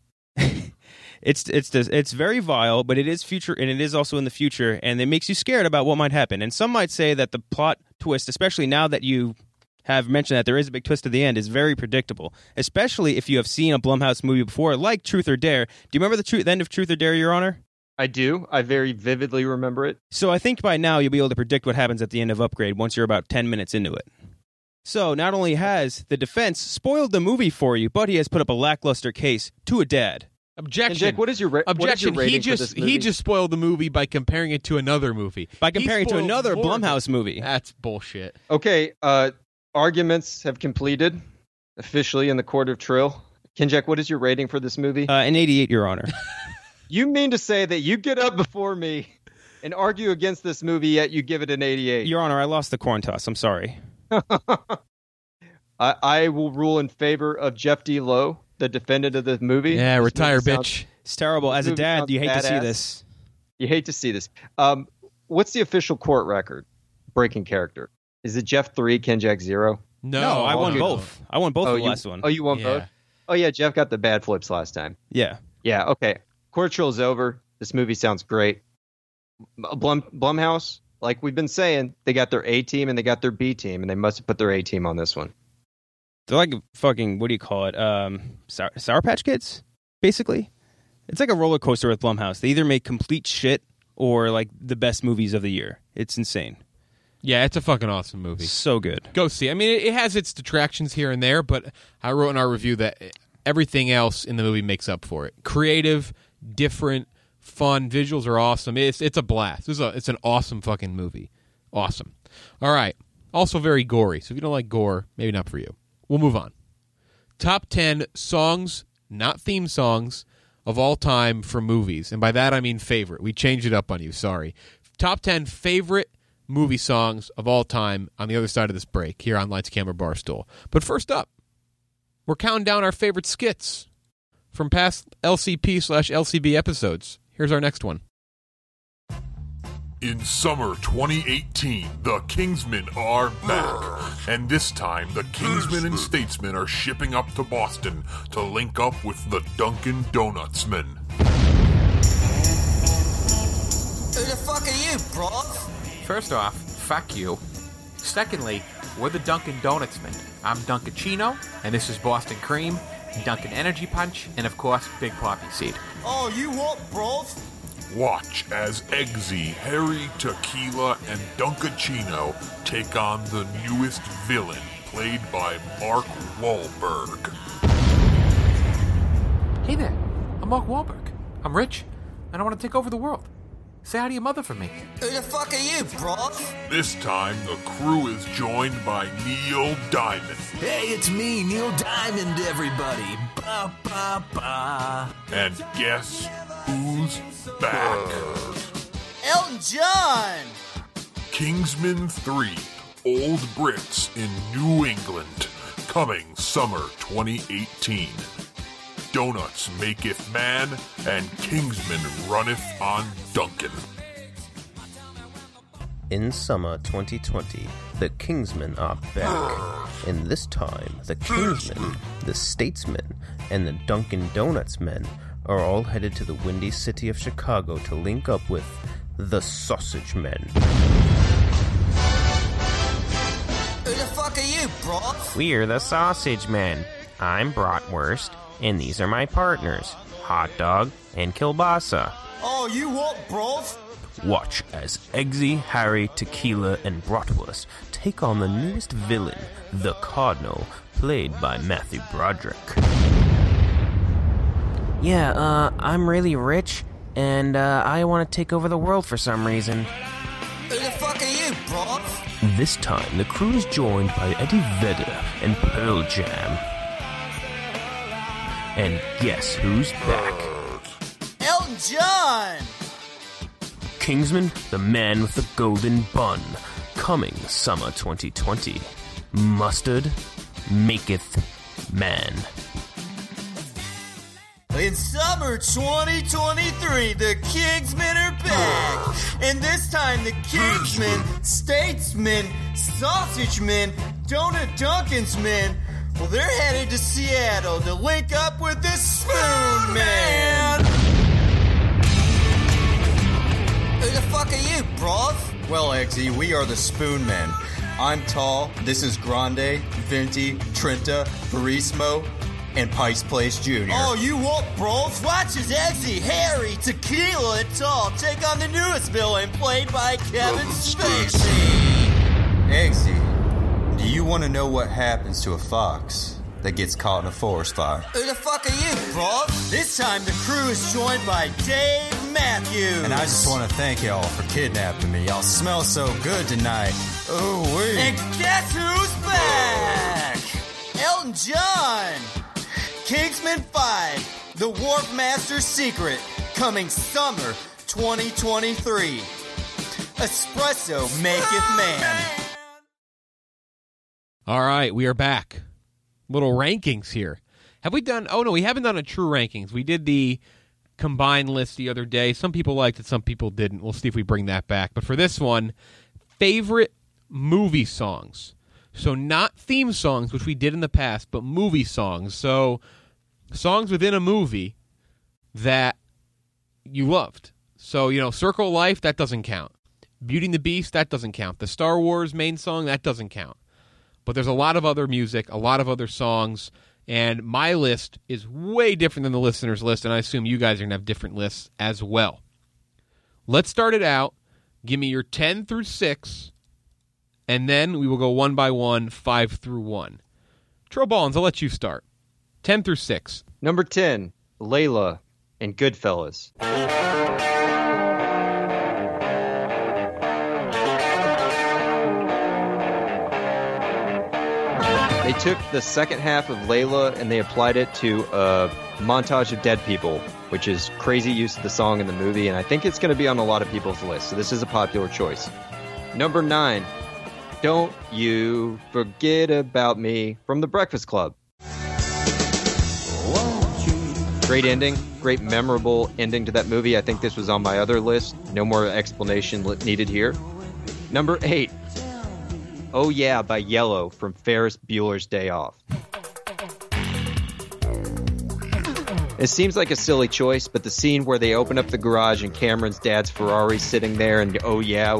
It's very vile, but it is future, and it is also in the future, and it makes you scared about what might happen. And some might say that the plot twist, especially now that you have mentioned that there is a big twist at the end, is very predictable. Especially if you have seen a Blumhouse movie before, like Truth or Dare. Do you remember the end of Truth or Dare, Your Honor? I do. I very vividly remember it. So I think by now you'll be able to predict what happens at the end of Upgrade once you're about 10 minutes into it. So not only has the defense spoiled the movie for you, but he has put up a lackluster case to a dad. Objection. And Jake, what is your objection? What is your rating for this movie? He just spoiled the movie by comparing it to another movie. By comparing it to another Blumhouse movie. That's bullshit. Okay, arguments have completed officially in the Court of Trill. Kinjak, what is your rating for this movie? An 88, Your Honor. You mean to say that you get up before me and argue against this movie, yet you give it an 88? Your Honor, I lost the coin toss. I'm sorry. I will rule in favor of Jeff D. Lowe, the defendant of the movie. Yeah, retire, bitch. It's terrible. As a dad, you hate to see this. You hate to see this. What's the official court record? Breaking character. Is it Jeff 3, Kinjak 0? No, I won both. I won both the last one. Oh, you won both? Oh, yeah, Jeff got the bad flips last time. Yeah. Yeah, okay. Court Trill is over. This movie sounds great. Blumhouse, like we've been saying, they got their A team and they got their B team, and they must have put their A team on this one. They're like fucking, what do you call it? Sour Patch Kids, basically. It's like a roller coaster with Blumhouse. They either make complete shit or like the best movies of the year. It's insane. Yeah, it's a fucking awesome movie. So good. Go see it. I mean, it has its detractions here and there, but I wrote in our review that everything else in the movie makes up for it. Creative, different, fun. Visuals are awesome. It's a blast. It's an awesome fucking movie. Awesome. All right. Also very gory. So if you don't like gore, maybe not for you. We'll move on. Top 10 songs, not theme songs, of all time for movies. And by that I mean favorite. We changed it up on you. Sorry. Top 10 favorite movie songs of all time on the other side of this break here on Lights, Camera, Barstool. But first up, we're counting down our favorite skits from past LCP/LCB episodes. Here's our next one. In summer 2018, the Kingsmen are back. And this time, the Kingsmen and Statesmen are shipping up to Boston to link up with the Dunkin' Donuts men. Who the fuck are you, bro? First off, fuck you. Secondly, we're the Dunkin' Donuts men. I'm Dunkachino, and this is Boston Cream, Dunkin' Energy Punch, and of course, Big Poppy Seed. Oh, you what, bro? Watch as Eggsy, Harry, Tequila, and Dunkachino take on the newest villain, played by Mark Wahlberg. Hey there, I'm Mark Wahlberg. I'm rich, and I want to take over the world. Say hi to your mother for me. Who the fuck are you, bro? This time, the crew is joined by Neil Diamond. Hey, it's me, Neil Diamond, everybody. Ba, ba, ba. And guess who's back? Elton John! Kingsman 3, Old Brits in New England, coming summer 2018. Donuts maketh man, and Kingsman runneth on Duncan. In summer 2020, the Kingsmen are back. And this time, the Kingsmen, the Statesmen, and the Dunkin' Donuts men are all headed to the windy city of Chicago to link up with the Sausage Men. Who the fuck are you, bro? We're the Sausage Men. I'm Bratwurst, and these are my partners, Hot Dog and Kielbasa. Oh, you what, bro? Watch as Eggsy, Harry, Tequila, and Bratwurst take on the newest villain, the Cardinal, played by Matthew Broderick. Yeah, I'm really rich, and I want to take over the world for some reason. Who the fuck are you, bro? This time, the crew is joined by Eddie Vedder and Pearl Jam. And guess who's back? Elton John! Kingsman, the man with the golden bun, coming summer 2020. Mustard maketh man. In summer 2023, the Kingsmen are back. And this time, the Kingsmen, Statesmen, Sausage Men, Donut Dunkin's Men, well, they're headed to Seattle to link up with the Spoon Man. Who the fuck are you, bros? Well, Eggsy, we are the Spoon Men. I'm Tall, this is Grande, Venti, Trenta, Verismo, and Pikes Place Jr. Oh, you what, bros? Watch as Eggsy, Harry, Tequila, and Tall take on the newest villain played by Kevin Spacey. Eggsy, do you want to know what happens to a fox that gets caught in a forest fire? Who the fuck are you, bro? This time the crew is joined by Dave Matthews. And I just want to thank y'all for kidnapping me. Y'all smell so good tonight. Oh, wait. And guess who's back? Elton John. Kingsman 5, The Warp Master's Secret, coming summer 2023. Espresso maketh man. All right, we are back. Little rankings here. Have we done... Oh, no, we haven't done a true rankings. We did the combined list the other day. Some people liked it, some people didn't. We'll see if we bring that back. But for this one, favorite movie songs. So not theme songs, which we did in the past, but movie songs. So songs within a movie that you loved. So, you know, Circle of Life, that doesn't count. Beauty and the Beast, that doesn't count. The Star Wars main song, that doesn't count. But there's a lot of other music, a lot of other songs, and my list is way different than the listener's list, and I assume you guys are going to have different lists as well. Let's start it out. Give me your 10 through 6, and then we will go one by one, 5 through 1. Tro Ballins, I'll let you start. 10 through 6. Number 10, Layla and Goodfellas. They took the second half of Layla and they applied it to a montage of dead people, which is crazy use of the song in the movie, and I think it's going to be on a lot of people's list, so this is a popular choice. Number 9, Don't You Forget About Me from The Breakfast Club. Great ending, great memorable ending to that movie. I think this was on my other list. No more explanation needed here. Number 8, Oh Yeah by Yellow from Ferris Bueller's Day Off. It seems like a silly choice, but the scene where they open up the garage and Cameron's dad's Ferrari sitting there and Oh Yeah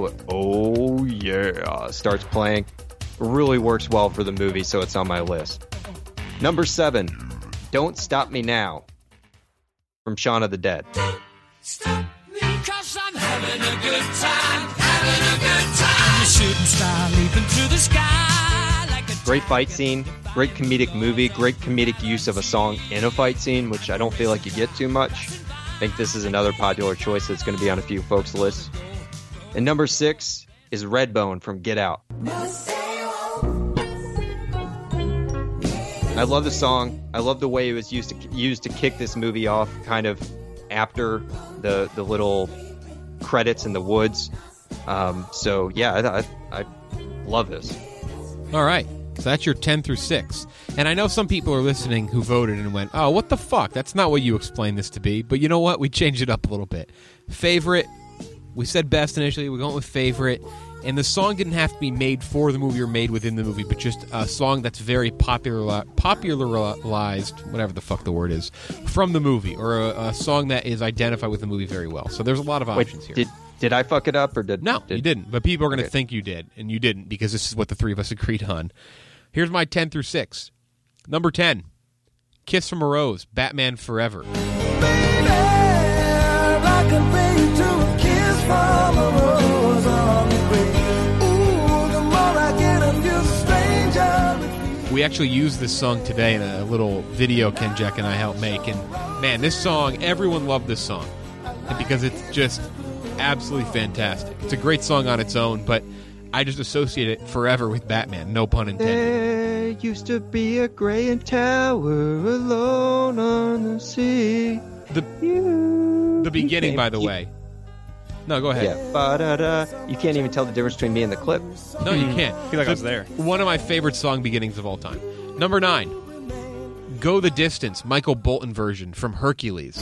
starts playing really works well for the movie, so it's on my list. Number 7, Don't Stop Me Now from Shaun of the Dead. Stop me, 'cause I'm having a good time, A shooting star leaping through the sky like a Great fight scene, great comedic movie, great comedic use of a song in a fight scene, which I don't feel like you get too much. I think this is another popular choice that's going to be on a few folks' lists. And number 6 is Redbone from Get Out. I love the song. I love the way it was used to kick this movie off, kind of after the little credits in the woods. So yeah, I love this. All right, so that's your 10 through 6. And I know some people are listening who voted and went, "Oh, what the fuck? That's not what you explained this to be." But you know what? We changed it up a little bit. Favorite. We said best initially. We're going with favorite. And the song didn't have to be made for the movie or made within the movie, but just a song that's very popularized, whatever the fuck the word is, from the movie, or a song that is identified with the movie very well. So there's a lot of options here. Did I fuck it up or did No, you didn't. But people are going to think you did, and you didn't, because this is what the three of us agreed on. Here's my 10 through 6. Number 10, Kiss from a Rose, Batman Forever. We actually used this song today in a little video Ken Jack and I helped make, and man, this song, everyone loved this song because it's just absolutely fantastic. It's a great song on its own, but I just associate it forever with Batman, no pun intended. There used to be a gray tower alone on the sea. The beginning, by the way. No, go ahead. Yeah. Ba-da-da. You can't even tell the difference between me and the clip. No, you can't. I feel like I was there. One of my favorite song beginnings of all time. Number 9, Go the Distance, Michael Bolton version from Hercules.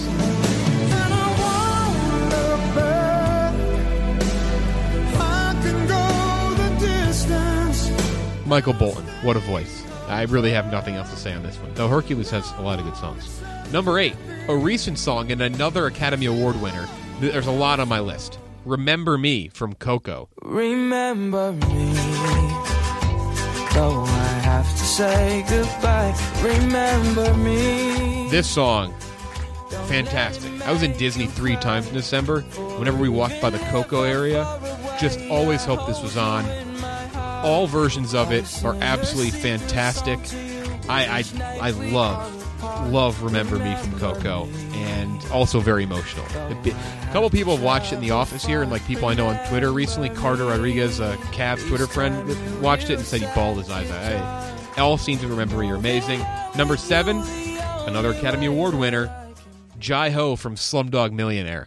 Michael Bolton, what a voice. I really have nothing else to say on this one, though Hercules has a lot of good songs. Number 8, a recent song and another Academy Award winner. There's a lot on my list. Remember Me from Coco. Remember me, though I have to say goodbye. Remember me. This song, fantastic. I was in Disney 3 times in December. Whenever we walked by the Coco area, just always hoped this was on. All versions of it are absolutely fantastic. I love Remember Me from Coco, and also very emotional. A couple people have watched it in the office here, and like people I know on Twitter recently, Carter Rodriguez, a Cavs Twitter friend, watched it and said he bawled his eyes out. All scenes in Remember Me are amazing. Number 7, another Academy Award winner, Jai-Ho from Slumdog Millionaire.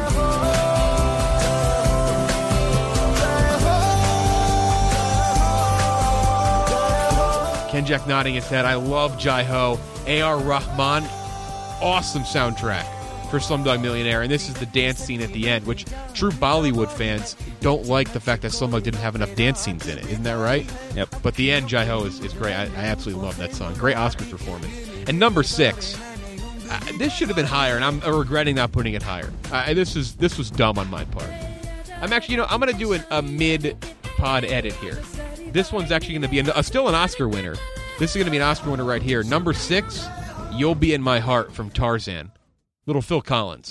Ken Jack nodding his head. I love Jai-Ho. A.R. Rahman, awesome soundtrack for Slumdog Millionaire. And this is the dance scene at the end, which true Bollywood fans don't like the fact that Slumdog didn't have enough dance scenes in it. Isn't that right? Yep. But the end, Jai-Ho is great. I absolutely love that song. Great Oscar performance. And number 6, this should have been higher, and I'm regretting not putting it higher. This was dumb on my part. I'm actually, I'm going to do a mid-pod edit here. This one's actually going to be still an Oscar winner. This is going to be an Oscar winner right here. Number 6, You'll Be in My Heart from Tarzan. Little Phil Collins.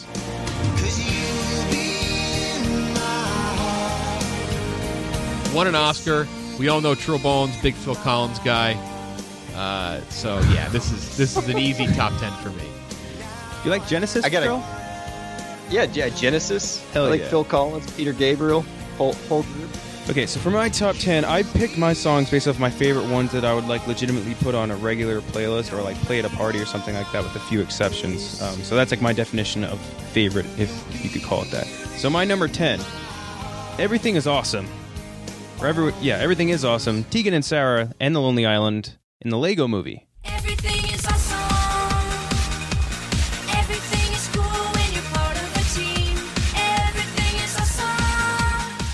Won an Oscar. We all know Trill Bones, big Phil Collins guy. So yeah, this is an easy top 10 for me. You like Genesis? Yeah, Genesis. Hell I like yeah. Phil Collins, Peter Gabriel, whole group. Okay, so for my top 10, I picked my songs based off my favorite ones that I would like legitimately put on a regular playlist or like play at a party or something like that, with a few exceptions. So that's like my definition of favorite, if you could call it that. So my number 10, Everything is Awesome. Everything is Awesome. Tegan and Sara and The Lonely Island in the Lego Movie. Everything is awesome. Everything is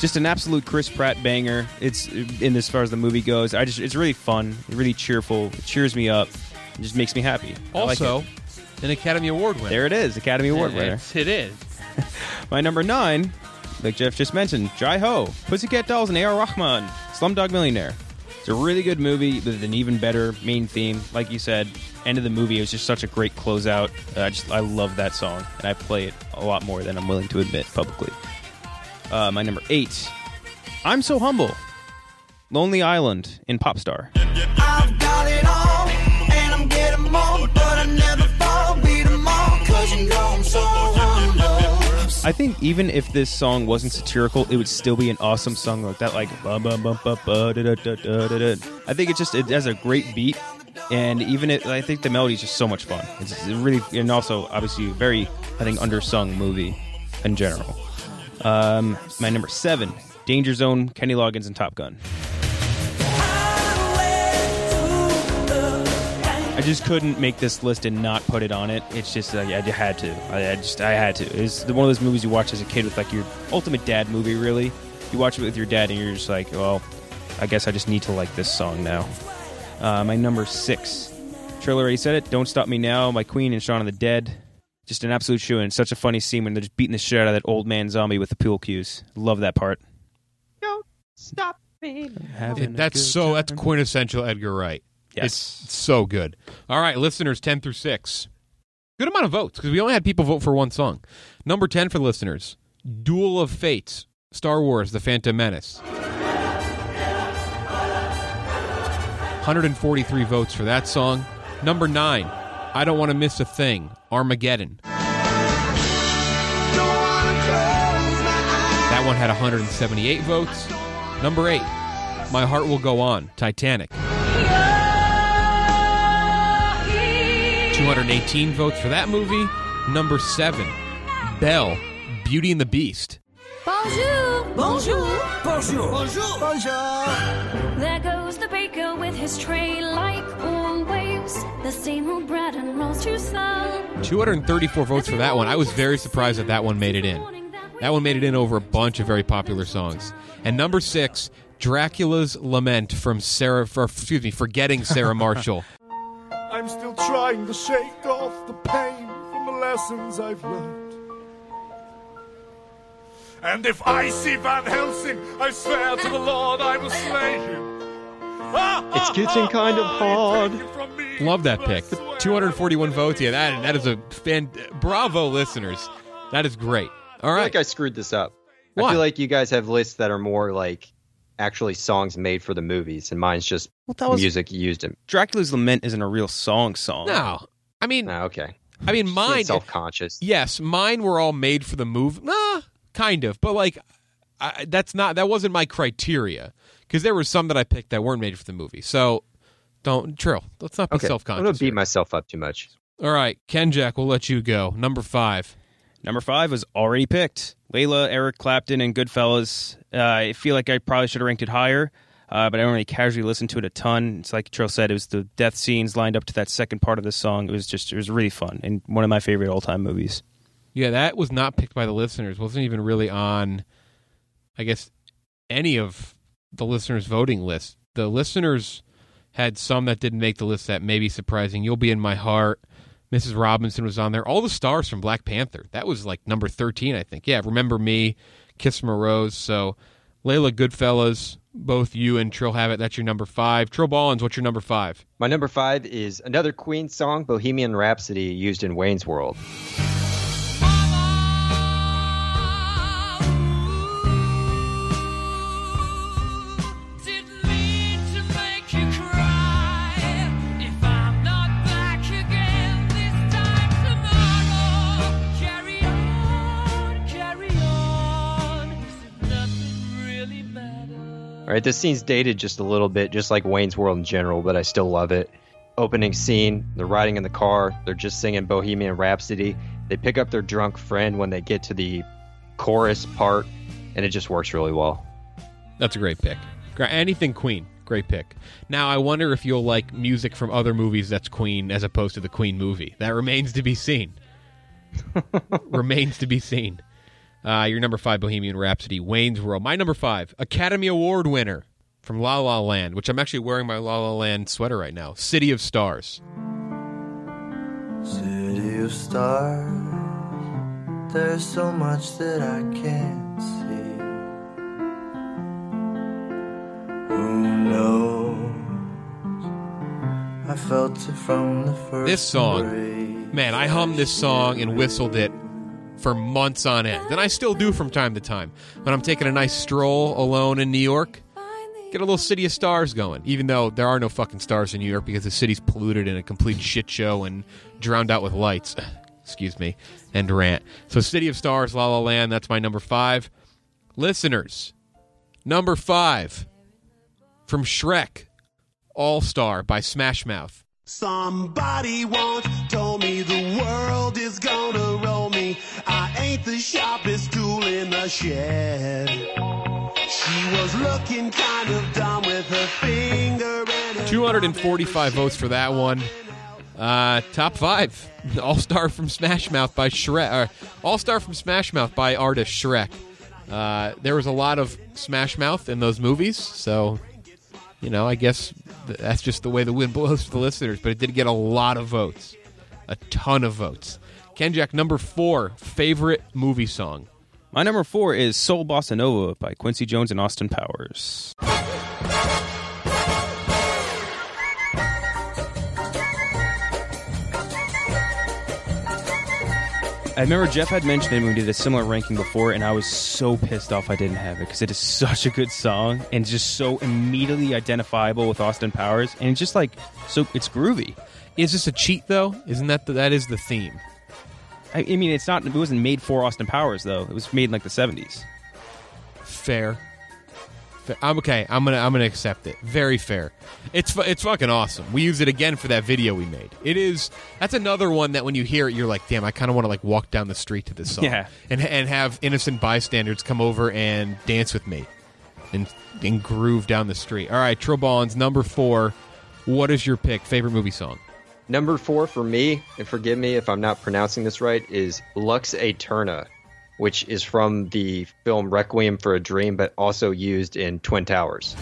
Just an absolute Chris Pratt banger. It's in as far as the movie goes. It's really fun, really cheerful. It cheers me up. It just makes me happy. Also, like an Academy Award winner. There it is, Academy Award winner. It is. My number 9, like Jeff just mentioned, Jai Ho, Pussycat Dolls, and A.R. Rahman, Slumdog Millionaire. It's a really good movie with an even better main theme. Like you said, end of the movie, it was just such a great closeout. I love that song, and I play it a lot more than I'm willing to admit publicly. My number 8, I'm So Humble, Lonely Island in Popstar. I've got it all, and I'm getting more, but I never fall, beat them all, 'cause you know I'm so humble. I think even if this song wasn't satirical, it would still be an awesome song like that, like bum bum bum bum da da da da da. I think it has a great beat, and I think the melody is just so much fun. It's really, and also obviously a very, I think, undersung movie in general. My number 7, Danger Zone, Kenny Loggins, and Top Gun. I just couldn't make this list and not put it on it. It's just I had to. I had to. It's one of those movies you watch as a kid with like your ultimate dad movie. Really, you watch it with your dad and you're just like, well, I guess I just need to like this song now. My number 6, Trailer already said it. Don't Stop Me Now, by Queen and Shaun of the Dead. Just an absolute shoe-in. Such a funny scene when they're just beating the shit out of that old man zombie with the pool cues. Love that part. Don't stop me. That's quintessential Edgar Wright. Yes. It's so good. All right, listeners, 10 through 6. Good amount of votes, because we only had people vote for one song. Number 10 for listeners, Duel of Fates, Star Wars, The Phantom Menace. 143 votes for that song. Number 9, I Don't Want to Miss a Thing, Armageddon. That one had 178 votes. Number 8, My Heart Will Go On, Titanic. 218 votes for that movie. Number 7, Belle, Beauty and the Beast. Bonjour. Bonjour. Bonjour. Bonjour. Bonjour. There goes the baker with his tray like always. The same old bread and rolls to sell. 234 votes for that one. I was very surprised that one made it in. That one made it in over a bunch of very popular songs. And number 6, Dracula's Lament from Forgetting Sarah Marshall. I'm still trying to shake off the pain from the lessons I've learned. And if I see Van Helsing, I swear to the Lord I will slay him. It's getting kind of hard. Love that pick. 241 votes. Yeah, that is a bravo, listeners. That is great. All right. I feel like I screwed this up. What? I feel like you guys have lists that are more like actually songs made for the movies, and mine's just music used in. Dracula's Lament isn't a real song. No. I mean, okay. I mean, mine. Self-conscious. Yes, mine were all made for the movie. Kind of, but like, that wasn't my criteria, because there were some that I picked that weren't made for the movie. So, let's not be self-conscious. I'm going to beat myself up too much. All right, Ken Jack, we'll let you go. Number 5. Number 5 was already picked. Layla, Eric Clapton, and Goodfellas. I feel like I probably should have ranked it higher, but I don't really casually listen to it a ton. It's like Trill said, it was the death scenes lined up to that second part of the song. It was really fun, and one of my favorite all-time movies. Yeah, that was not picked by the listeners. Wasn't even really on, I guess, any of the listeners' voting list. The listeners had some that didn't make the list that may be surprising. You'll Be in My Heart. Mrs. Robinson was on there. All the stars from Black Panther. That was like number 13, I think. Yeah, Remember Me, Kiss from a Rose. So, Layla, Goodfellas, both you and Trill have it. That's your number 5. Trill Ballins, what's your number 5? My number 5 is another Queen song, Bohemian Rhapsody, used in Wayne's World. All right, this scene's dated just a little bit, just like Wayne's World in general, but I still love it. Opening scene, they're riding in the car, they're just singing Bohemian Rhapsody. They pick up their drunk friend when they get to the chorus part, and it just works really well. That's a great pick. Anything Queen, great pick. Now, I wonder if you'll like music from other movies that's Queen as opposed to the Queen movie. That remains to be seen. Remains to be seen. Your number 5, Bohemian Rhapsody, Wayne's World. My number 5, Academy Award winner from La La Land, which I'm actually wearing my La La Land sweater right now, City of Stars. City of stars, there's so much that I can't see. Who knows? I felt it from the first. This song, man, I hummed this song and whistled it for months on end. And I still do from time to time. When I'm taking a nice stroll alone in New York, get a little City of Stars going, even though there are no fucking stars in New York because the city's polluted and a complete shit show and drowned out with lights. Excuse me. And rant. So City of Stars, La La Land, that's my number 5. Listeners, number 5 from Shrek, All-Star by Smash Mouth. Somebody once told me the world is gonna roll me. I ain't the sharpest tool in the shed. She was looking kind of dumb with her finger and 245 votes for that one. Top 5, All-Star from Smash Mouth by Shrek. All-Star from Smash Mouth by artist Shrek. There was a lot of Smash Mouth in those movies, so you know, I guess that's just the way the wind blows for the listeners, but it did get a lot of votes. A ton of votes. Kenjack, number 4, favorite movie song. My number 4 is Soul Bossa Nova by Quincy Jones and Austin Powers. I remember Jeff had mentioned it when we did a similar ranking before, and I was so pissed off I didn't have it because it is such a good song and just so immediately identifiable with Austin Powers, and it's just like so it's groovy. Is this a cheat though? Isn't that is the theme? I mean, it's not. It wasn't made for Austin Powers though. It was made in like the 70s. Fair. I'm okay. I'm gonna accept it. Very fair. It's fucking awesome. We use it again for that video we made. That's another one that when you hear it, you're like, damn, I kind of want to like walk down the street to this song, yeah, and have innocent bystanders come over and dance with me, and groove down the street. All right, Trobons, number 4. What is your pick? Favorite movie song? Number 4 for me, and forgive me if I'm not pronouncing this right, is Lux Aeterna, which is from the film Requiem for a Dream, but also used in Twin Towers.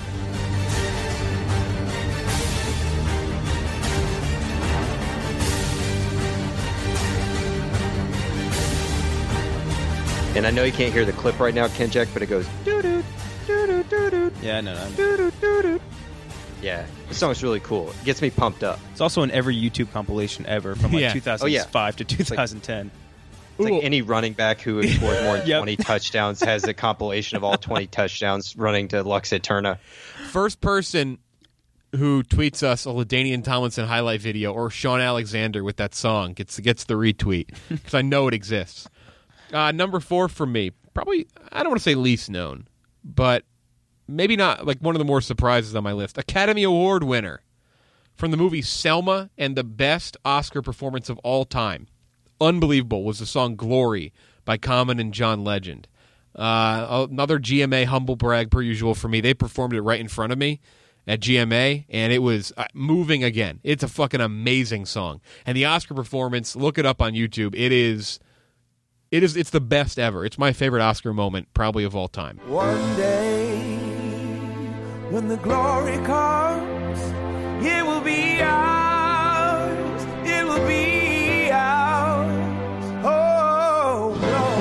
And I know you can't hear the clip right now, Kenjack, but it goes doo-doo, doo-doo, doo-doo. Yeah, no. Doo-doo, doo-doo. Yeah, the song's really cool. It gets me pumped up. It's also in every YouTube compilation ever from like 2005 to 2010. It's like any running back who has scored more than 20 touchdowns has a compilation of all 20 touchdowns running to Lux Aeterna. First person who tweets us a LaDainian Tomlinson highlight video or Sean Alexander with that song gets the retweet because I know it exists. Number 4 for me, probably, I don't want to say least known, but maybe not like one of the more surprises on my list. Academy Award winner from the movie Selma and the best Oscar performance of all time. Unbelievable was the song Glory by Common and John Legend. Another GMA humble brag per usual for me. They performed it right in front of me at GMA, and it was moving again. It's a fucking amazing song. And the Oscar performance, look it up on YouTube. It's the best ever. It's my favorite Oscar moment probably of all time. One day when the glory comes, it will be ours. It will be ours. Oh,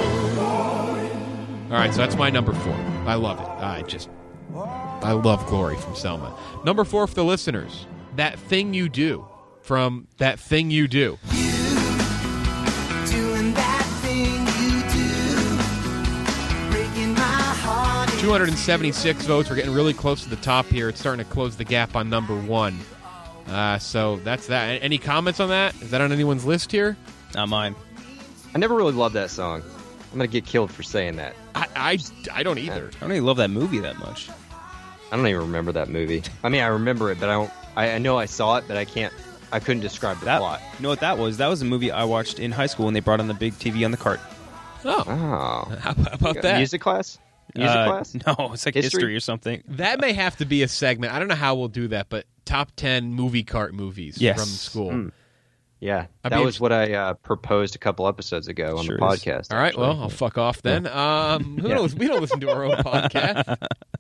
no. All right, so that's my number 4. I love it. I love Glory from Selma. Number 4 for the listeners, That Thing You Do from That Thing You Do. Doing that thing you do, breaking my heart. 276 votes. We're getting really close to the top here. It's starting to close the gap on number 1. So that's that. Any comments on that? Is that on anyone's list here? Not mine. I never really loved that song. I'm going to get killed for saying that. I don't either. I don't even love that movie that much. I don't even remember that movie. I mean, I remember it, but I know I saw it, but I couldn't describe the plot. You know what that was? That was a movie I watched in high school when they brought on the big TV on the cart. Oh. How about that? Music class? Music class? No, it's like history or something. That may have to be a segment. I don't know how we'll do that, but top 10 movie cart movies from school. Yeah, I'd that be was what I proposed a couple episodes ago on the podcast. All right, well, I'll fuck off then. We don't listen to our own podcast.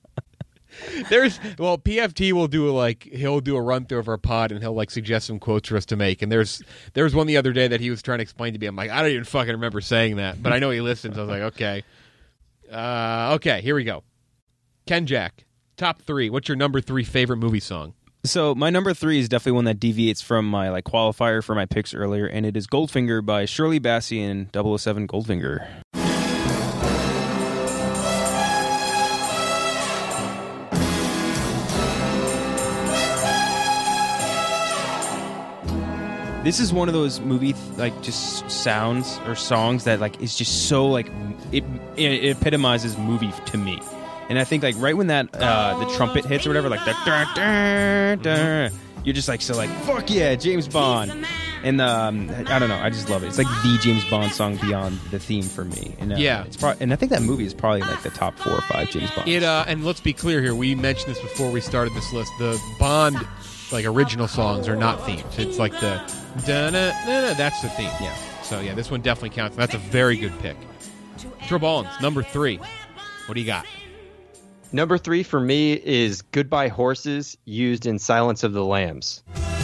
PFT will he'll do a run through of our pod and he'll like suggest some quotes for us to make. And there was one the other day that he was trying to explain to me. I'm like, I don't even fucking remember saying that, but I know he listens. I was like, okay. Okay, here we go. Ken Jack, top 3. What's your number 3 favorite movie song? So my number 3 is definitely one that deviates from my like qualifier for my picks earlier, and it is Goldfinger by Shirley Bassey and 007 Goldfinger. This is one of those movie like just sounds or songs that like is just so like it epitomizes movie to me. And I think like right when that the trumpet hits or whatever, like the you're just like so like fuck yeah, James Bond. And I don't know, I just love it. It's like the James Bond song beyond the theme for me. And yeah, and I think that movie is probably like the top 4 or 5 James Bond. And let's be clear here, we mentioned this before we started this list. The Bond like original songs are not themes. It's like the da-na-na-na, that's the theme. Yeah. So yeah, this one definitely counts. That's a very good pick. Treballins, number 3. What do you got? Number 3 for me is Goodbye Horses, used in Silence of the Lambs.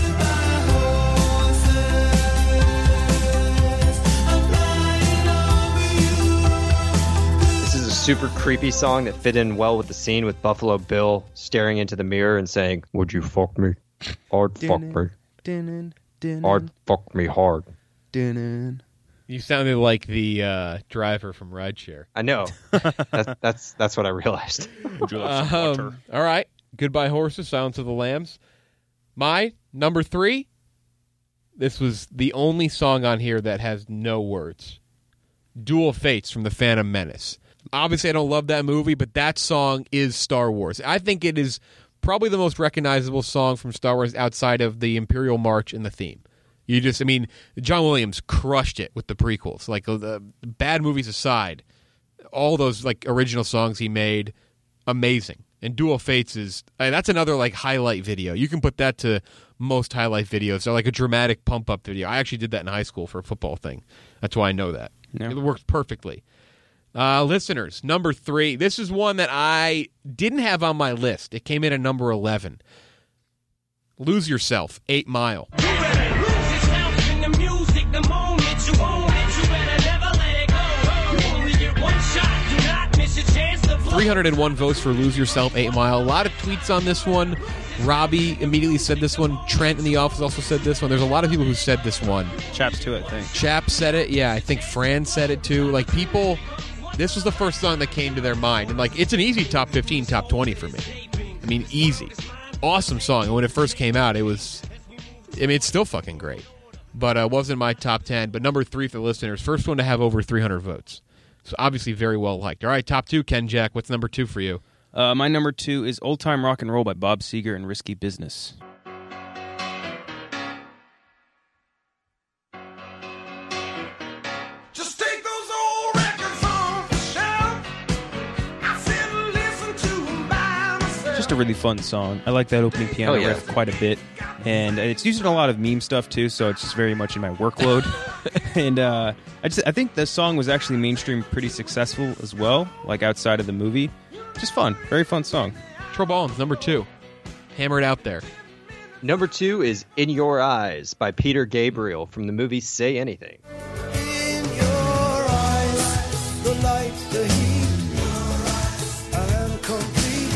This is a super creepy song that fit in well with the scene with Buffalo Bill staring into the mirror and saying, "Would you fuck me? Hard fuck me. Hard fuck me hard." You sounded like the driver from Rideshare. I know. That's what I realized. Would you like some water? All right. Goodbye Horses, Silence of the Lambs. My number 3. This was the only song on here that has no words. Duel Fates from The Phantom Menace. Obviously, I don't love that movie, but that song is Star Wars. I think it is probably the most recognizable song from Star Wars outside of the Imperial March and the theme. John Williams crushed it with the prequels. Like, the bad movies aside, all those, like, original songs he made, amazing. And Duel Fates that's another, like, highlight video. You can put that to most highlight videos. Or, like, a dramatic pump-up video. I actually did that in high school for a football thing. That's why I know that. Yeah. It works perfectly. Listeners, number 3. This is one that I didn't have on my list. It came in at number 11. Lose Yourself, 8 Mile. 301 votes for Lose Yourself, 8 Mile. A lot of tweets on this one. Robbie immediately said this one. Trent in the office also said this one. There's a lot of people who said this one. Chaps too, I think. Chap said it. Yeah, I think Fran said it too. Like, people, this was the first song that came to their mind. And, like, it's an easy top 15, top 20 for me. I mean, easy. Awesome song. And when it first came out, it's still fucking great. But it wasn't my top 10. But number 3 for the listeners. First one to have over 300 votes. So obviously very well liked. All right, top 2, Ken Jack. What's number 2 for you? My number 2 is Old Time Rock and Roll by Bob Seger and Risky Business. Just take those old records off the shelf. I sit and listen to them by myself. Just a really fun song. I like that opening piano riff quite a bit. And it's used in a lot of meme stuff too, so it's just very much in my workload. And I think the song was actually mainstream pretty successful as well, like outside of the movie. Just fun. Very fun song. Treballins, number 2. Hammer it out there. Number 2 is In Your Eyes by Peter Gabriel from the movie Say Anything. In your eyes, the light, the heat, I am complete.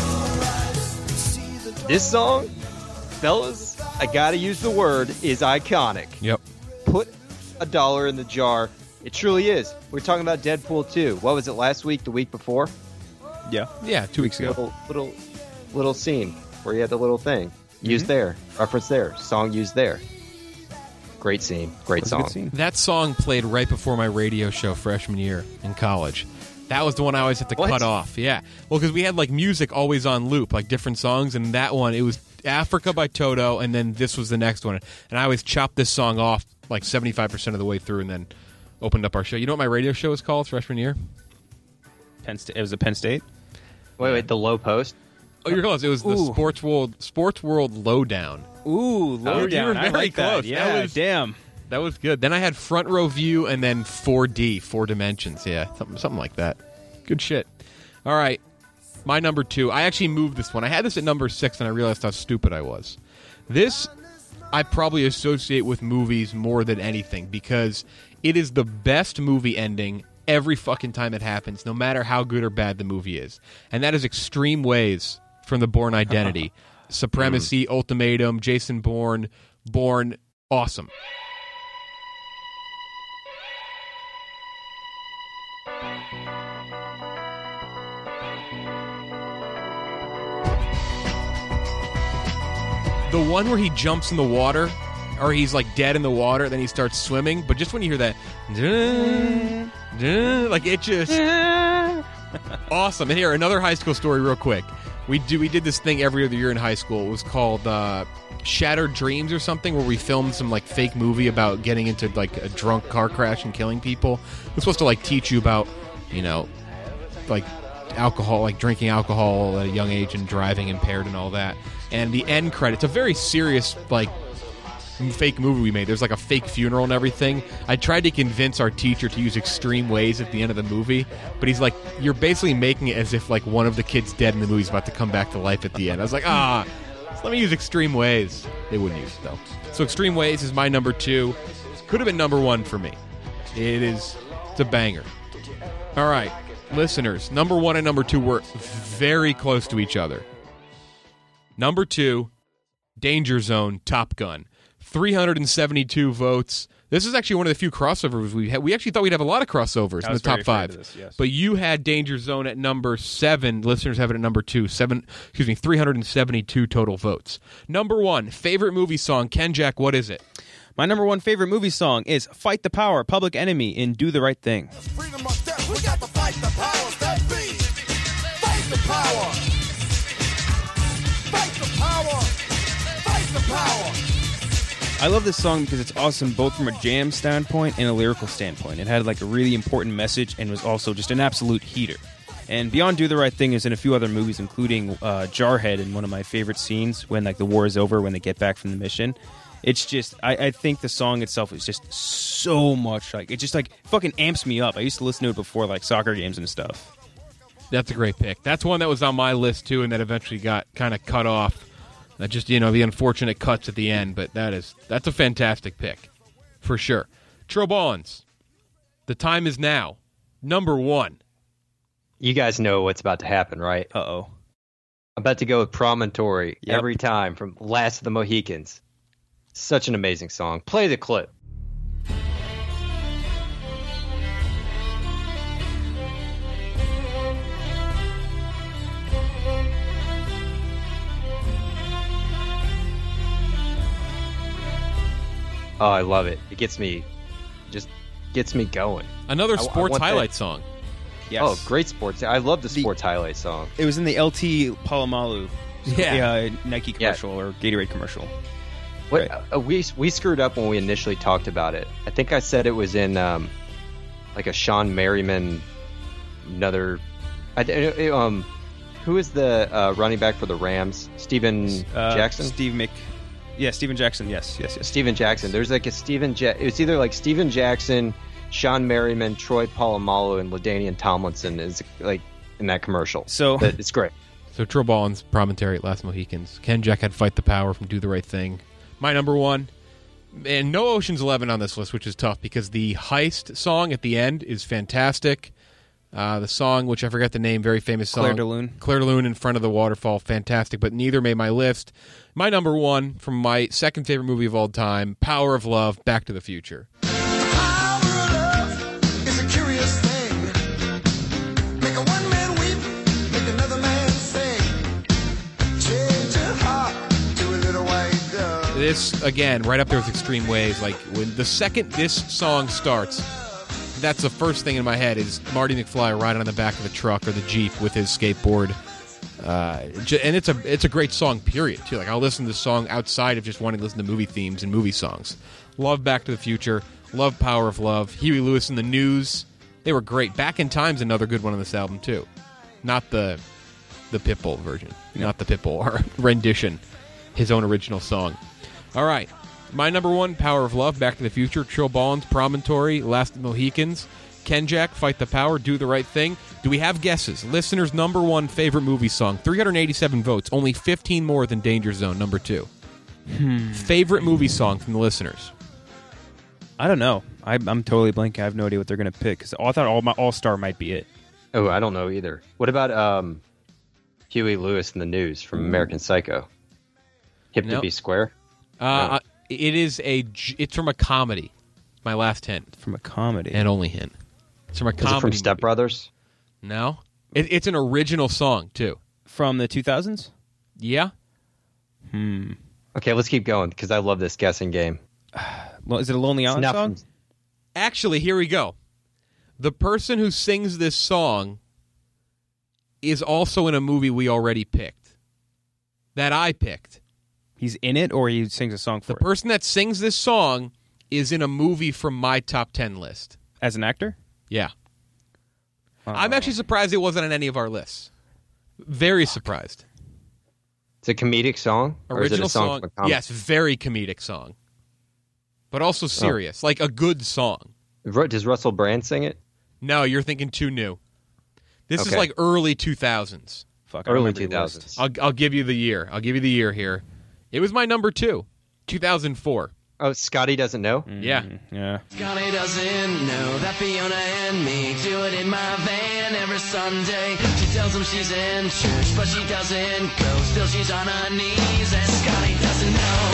This song, fellas, I gotta use the word, is iconic. Yep. Put $1 in the jar. It truly is. We're talking about Deadpool 2. What was it, last week, the week before? Yeah, 2 weeks ago. Little scene where you had the little thing. Used there. Reference there. Song used there. Great scene. Great song. Scene. That song played right before my radio show freshman year in college. That was the one I always had to cut off. Yeah. Well, because we had like music always on loop, like different songs, and that one, it was Africa by Toto, and then this was the next one. And I always chopped this song off like 75% of the way through and then opened up our show. You know what my radio show was called freshman year? Penn State. It was at Penn State? Wait, the Low Post? Oh, you're close. It was the Sports World Lowdown. Ooh, Lowdown. You were very I like close. that. Yeah, damn. That was good. Then I had Front Row View and then 4D, 4 Dimensions. Yeah, something like that. Good shit. All right, my number 2. I actually moved this one. I had this at number 6, and I realized how stupid I was. This I probably associate with movies more than anything because it is the best movie ending every fucking time it happens, no matter how good or bad the movie is. And that is Extreme Ways from The Bourne Identity. Supremacy, Ultimatum, Jason Bourne, awesome. The one where he jumps in the water, or he's like dead in the water, then he starts swimming. But just when you hear that, like it just awesome. And here, another high school story, real quick. We did this thing every other year in high school. It was called Shattered Dreams or something, where we filmed some like fake movie about getting into like a drunk car crash and killing people. It was supposed to like teach you about, like alcohol, like drinking alcohol at a young age and driving impaired and all that. And the end credits, a very serious, like, fake movie we made. There's, like, a fake funeral and everything. I tried to convince our teacher to use Extreme Ways at the end of the movie, but he's like, you're basically making it as if, like, one of the kids dead in the movie is about to come back to life at the end. I was like, let me use Extreme Ways. They wouldn't use it, though. So Extreme Ways is my number 2. Could have been number 1 for me. It's a banger. All right, listeners, number 1 and number 2 were very close to each other. Number 2, Danger Zone, Top Gun. 372 votes. This is actually one of the few crossovers we had. We actually thought we'd have a lot of crossovers in the top 5. This, yes. But you had Danger Zone at number 7. Listeners have it at number 2. 372 total votes. Number 1, favorite movie song. Ken Jack, what is it? My number 1 favorite movie song is Fight the Power, Public Enemy in Do the Right Thing. We got to fight the powers that be. Fight the power. Fight the power. Fight the power. I love this song because it's awesome both from a jam standpoint and a lyrical standpoint. It had like a really important message and was also just an absolute heater. And Beyond Do the Right Thing is in a few other movies, including Jarhead in one of my favorite scenes when like the war is over, when they get back from the mission. It's just, I think the song itself is just so much, like, it just, like, fucking amps me up. I used to listen to it before, like, soccer games and stuff. That's a great pick. That's one that was on my list, too, and that eventually got kind of cut off. Just, the unfortunate cuts at the end, but that's a fantastic pick, for sure. Trobons, the time is now. Number 1. You guys know what's about to happen, right? Uh-oh. I'm about to go with Promontory every time from Last of the Mohicans. Such an amazing song. Play the clip. Oh, I love it. It gets me going. Another sports highlight song. Yes. Oh, great sports. I love the sports highlight song. It was in the LT Palomalu Nike commercial or Gatorade commercial. What we screwed up when we initially talked about it. I think I said it was in like a Sean Merriman, who is the running back for the Rams? Steven Jackson. Steven Jackson. Yes. Steven Jackson. There's like a it was either like Steven Jackson, Sean Merriman, Troy Polamalu, and LaDainian Tomlinson is like in that commercial. So but it's great. So Trobon's Promontory at Last Mohicans. Ken Jack had Fight the Power from Do the Right Thing. My number 1, and no Ocean's 11 on this list, which is tough because the heist song at the end is fantastic. The song, which I forgot the name, very famous song. Claire de Lune in front of the waterfall, fantastic, but neither made my list. My number 1 from my second favorite movie of all time, Power of Love, Back to the Future. This, again, right up there with Extreme Ways. Like, when the second this song starts, that's the first thing in my head is Marty McFly riding on the back of the truck or the Jeep with his skateboard. And it's a great song, period, too. Like, I'll listen to this song outside of just wanting to listen to movie themes and movie songs. Love Back to the Future. Love Power of Love. Huey Lewis and the News. They were great. Back in Time's another good one on this album, too. Not the the Pitbull version. Not the Pitbull, or rendition. His own original song. All right. My number one, Power of Love, Back to the Future, Trill Ballins, Promontory, Last of the Mohicans, Kenjack, Fight the Power, Do the Right Thing. Do we have guesses? Listeners' number one favorite movie song, 387 votes, only 15 more than Danger Zone, number 2. Favorite movie song from the listeners? I don't know. I'm totally blank. I have no idea what they're going to pick. Because I thought All-Star might be it. Oh, I don't know either. What about Huey Lewis in the News from American Psycho? Hip to be square? No. It's from a comedy. My last hint. From a comedy. And only hint. It's from a comedy. Is it from Step Brothers? No. It's an original song, too. From the 2000s? Yeah. Okay, let's keep going, because I love this guessing game. Well, is it a Lonely Island song? Actually, here we go. The person who sings this song is also in a movie we already picked. That I picked. He's in it, or he sings a song for it? The person that sings this song is in a movie from my top 10 list. As an actor? Yeah. I'm actually surprised it wasn't on any of our lists. Very surprised. It's a comedic song? Original or is it a song. from a comedy? Yes, very comedic song. But also serious. Like a good song. Does Russell Brand sing it? No, you're thinking too new. This is like early 2000s. Fuck, early 2000s. I'll give you the year. I'll give you the year here. It was my number 2. 2004. Oh, Scotty Doesn't Know? Yeah. Yeah. Scotty doesn't know that Fiona and me do it in my van every Sunday. She tells him she's in church, but she doesn't go. Still, she's on her knees, and Scotty doesn't know.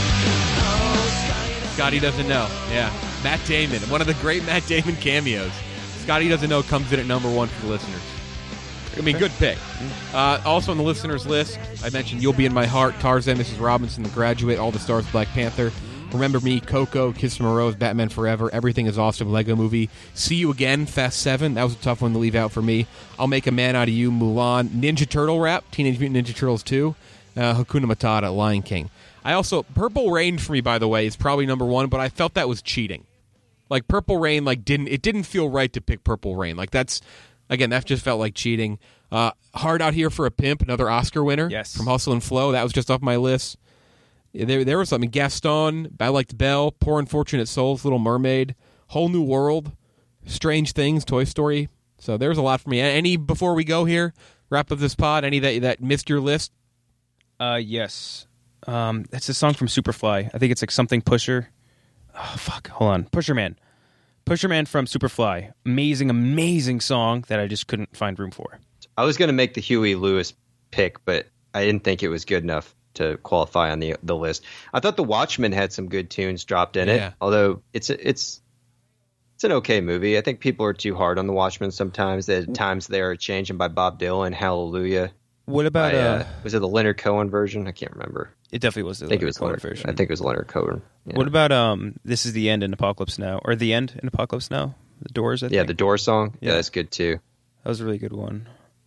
Oh, Scotty Doesn't Know. Yeah. Matt Damon. One of the great Matt Damon cameos. Scotty Doesn't Know comes in at number 1 for the listeners. I mean, good pick. Also on the listeners list, I mentioned You'll Be in My Heart, Tarzan, Mrs. Robinson, The Graduate, All the Stars, Black Panther, Remember Me, Coco, Kiss from a Rose, Batman Forever, Everything is Awesome, Lego Movie, See You Again, Fast 7. That was a tough one to leave out for me. I'll Make a Man Out of You, Mulan, Ninja Turtle Rap, Teenage Mutant Ninja Turtles 2, Hakuna Matata, Lion King. Purple Rain for me, by the way, is probably number 1, but I felt that was cheating. Like Purple Rain, didn't feel right to pick Purple Rain. Like that just felt like cheating. Hard Out Here for a Pimp, another Oscar winner. Yes. From Hustle and Flow. That was just off my list. There was something. Gaston, I Liked Belle, Poor Unfortunate Souls, Little Mermaid, Whole New World, Strange Things, Toy Story. So there's a lot for me. Any before we go here, wrap up this pod? Any that missed your list? Yes. That's a song from Superfly. I think it's like something Pusher. Oh, fuck. Hold on. Pusher Man from Superfly. Amazing song that I just couldn't find room for. I was going to make the Huey Lewis pick, but I didn't think it was good enough to qualify on the list. I thought The Watchmen had some good tunes dropped in it, although it's an okay movie. I think people are too hard on The Watchmen sometimes. At times they are changing by Bob Dylan, Hallelujah. What about was it the Leonard Cohen version? I can't remember. It definitely was the Leonard Cohen version. I think it was Leonard Cohen. Yeah. What about This Is the End in Apocalypse Now, or The End in Apocalypse Now? The Doors, I think. Yeah, the Doors song. Yeah, that's good too. That was a really good one.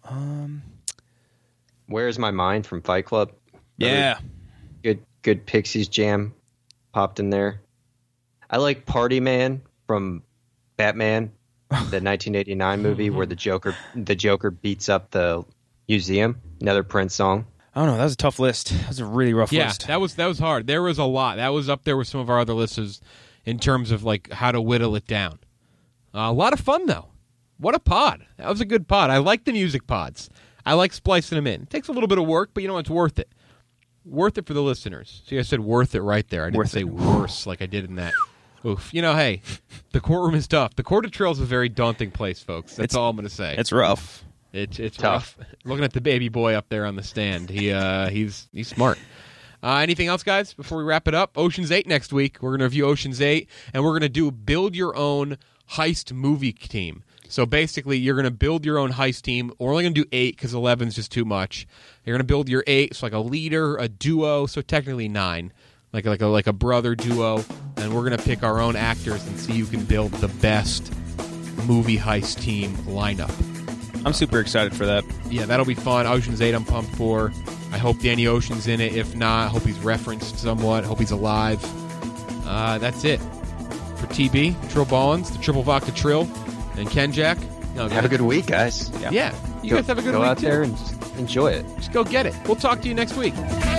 Where's My Mind from Fight Club? Yeah. Good Pixies jam popped in there. I like Party Man from Batman, the 1989 movie where the Joker beats up the museum. Another Prince song. I don't know. That was a tough list. That was a really rough list. Yeah, that was hard. There was a lot. That was up there with some of our other lists in terms of like how to whittle it down. A lot of fun though. What a pod. That was a good pod. I like the music pods. I like splicing them in. It takes a little bit of work, but you know it's worth it. Worth it for the listeners. See, I said worth it right there. I didn't say worse like I did in that. Oof. You know, hey, the courtroom is tough. The Court of Trill is a very daunting place, folks. That's all I'm going to say. It's rough. It's tough. Looking at the baby boy up there on the stand, he's smart. Anything else, guys, before we wrap it up? Ocean's 8 next week. We're going to review Ocean's 8, and we're going to do build your own heist movie team. So basically, you're going to build your own heist team. We're only going to do 8 because 11 is just too much. You're going to build your 8, so like a leader, a duo, so technically 9, like a brother duo, and we're going to pick our own actors and see who can build the best movie heist team lineup. I'm super excited for that. Yeah, that'll be fun. Ocean's 8 I'm pumped for. I hope Danny Ocean's in it. If not, I hope he's referenced somewhat. I hope he's alive. That's it. For TB, Trill Ballins, the Triple Vodka Trill, and Kenjack. Have a good week, guys. Yeah. You guys have a good week, out there and enjoy it. Just go get it. We'll talk to you next week.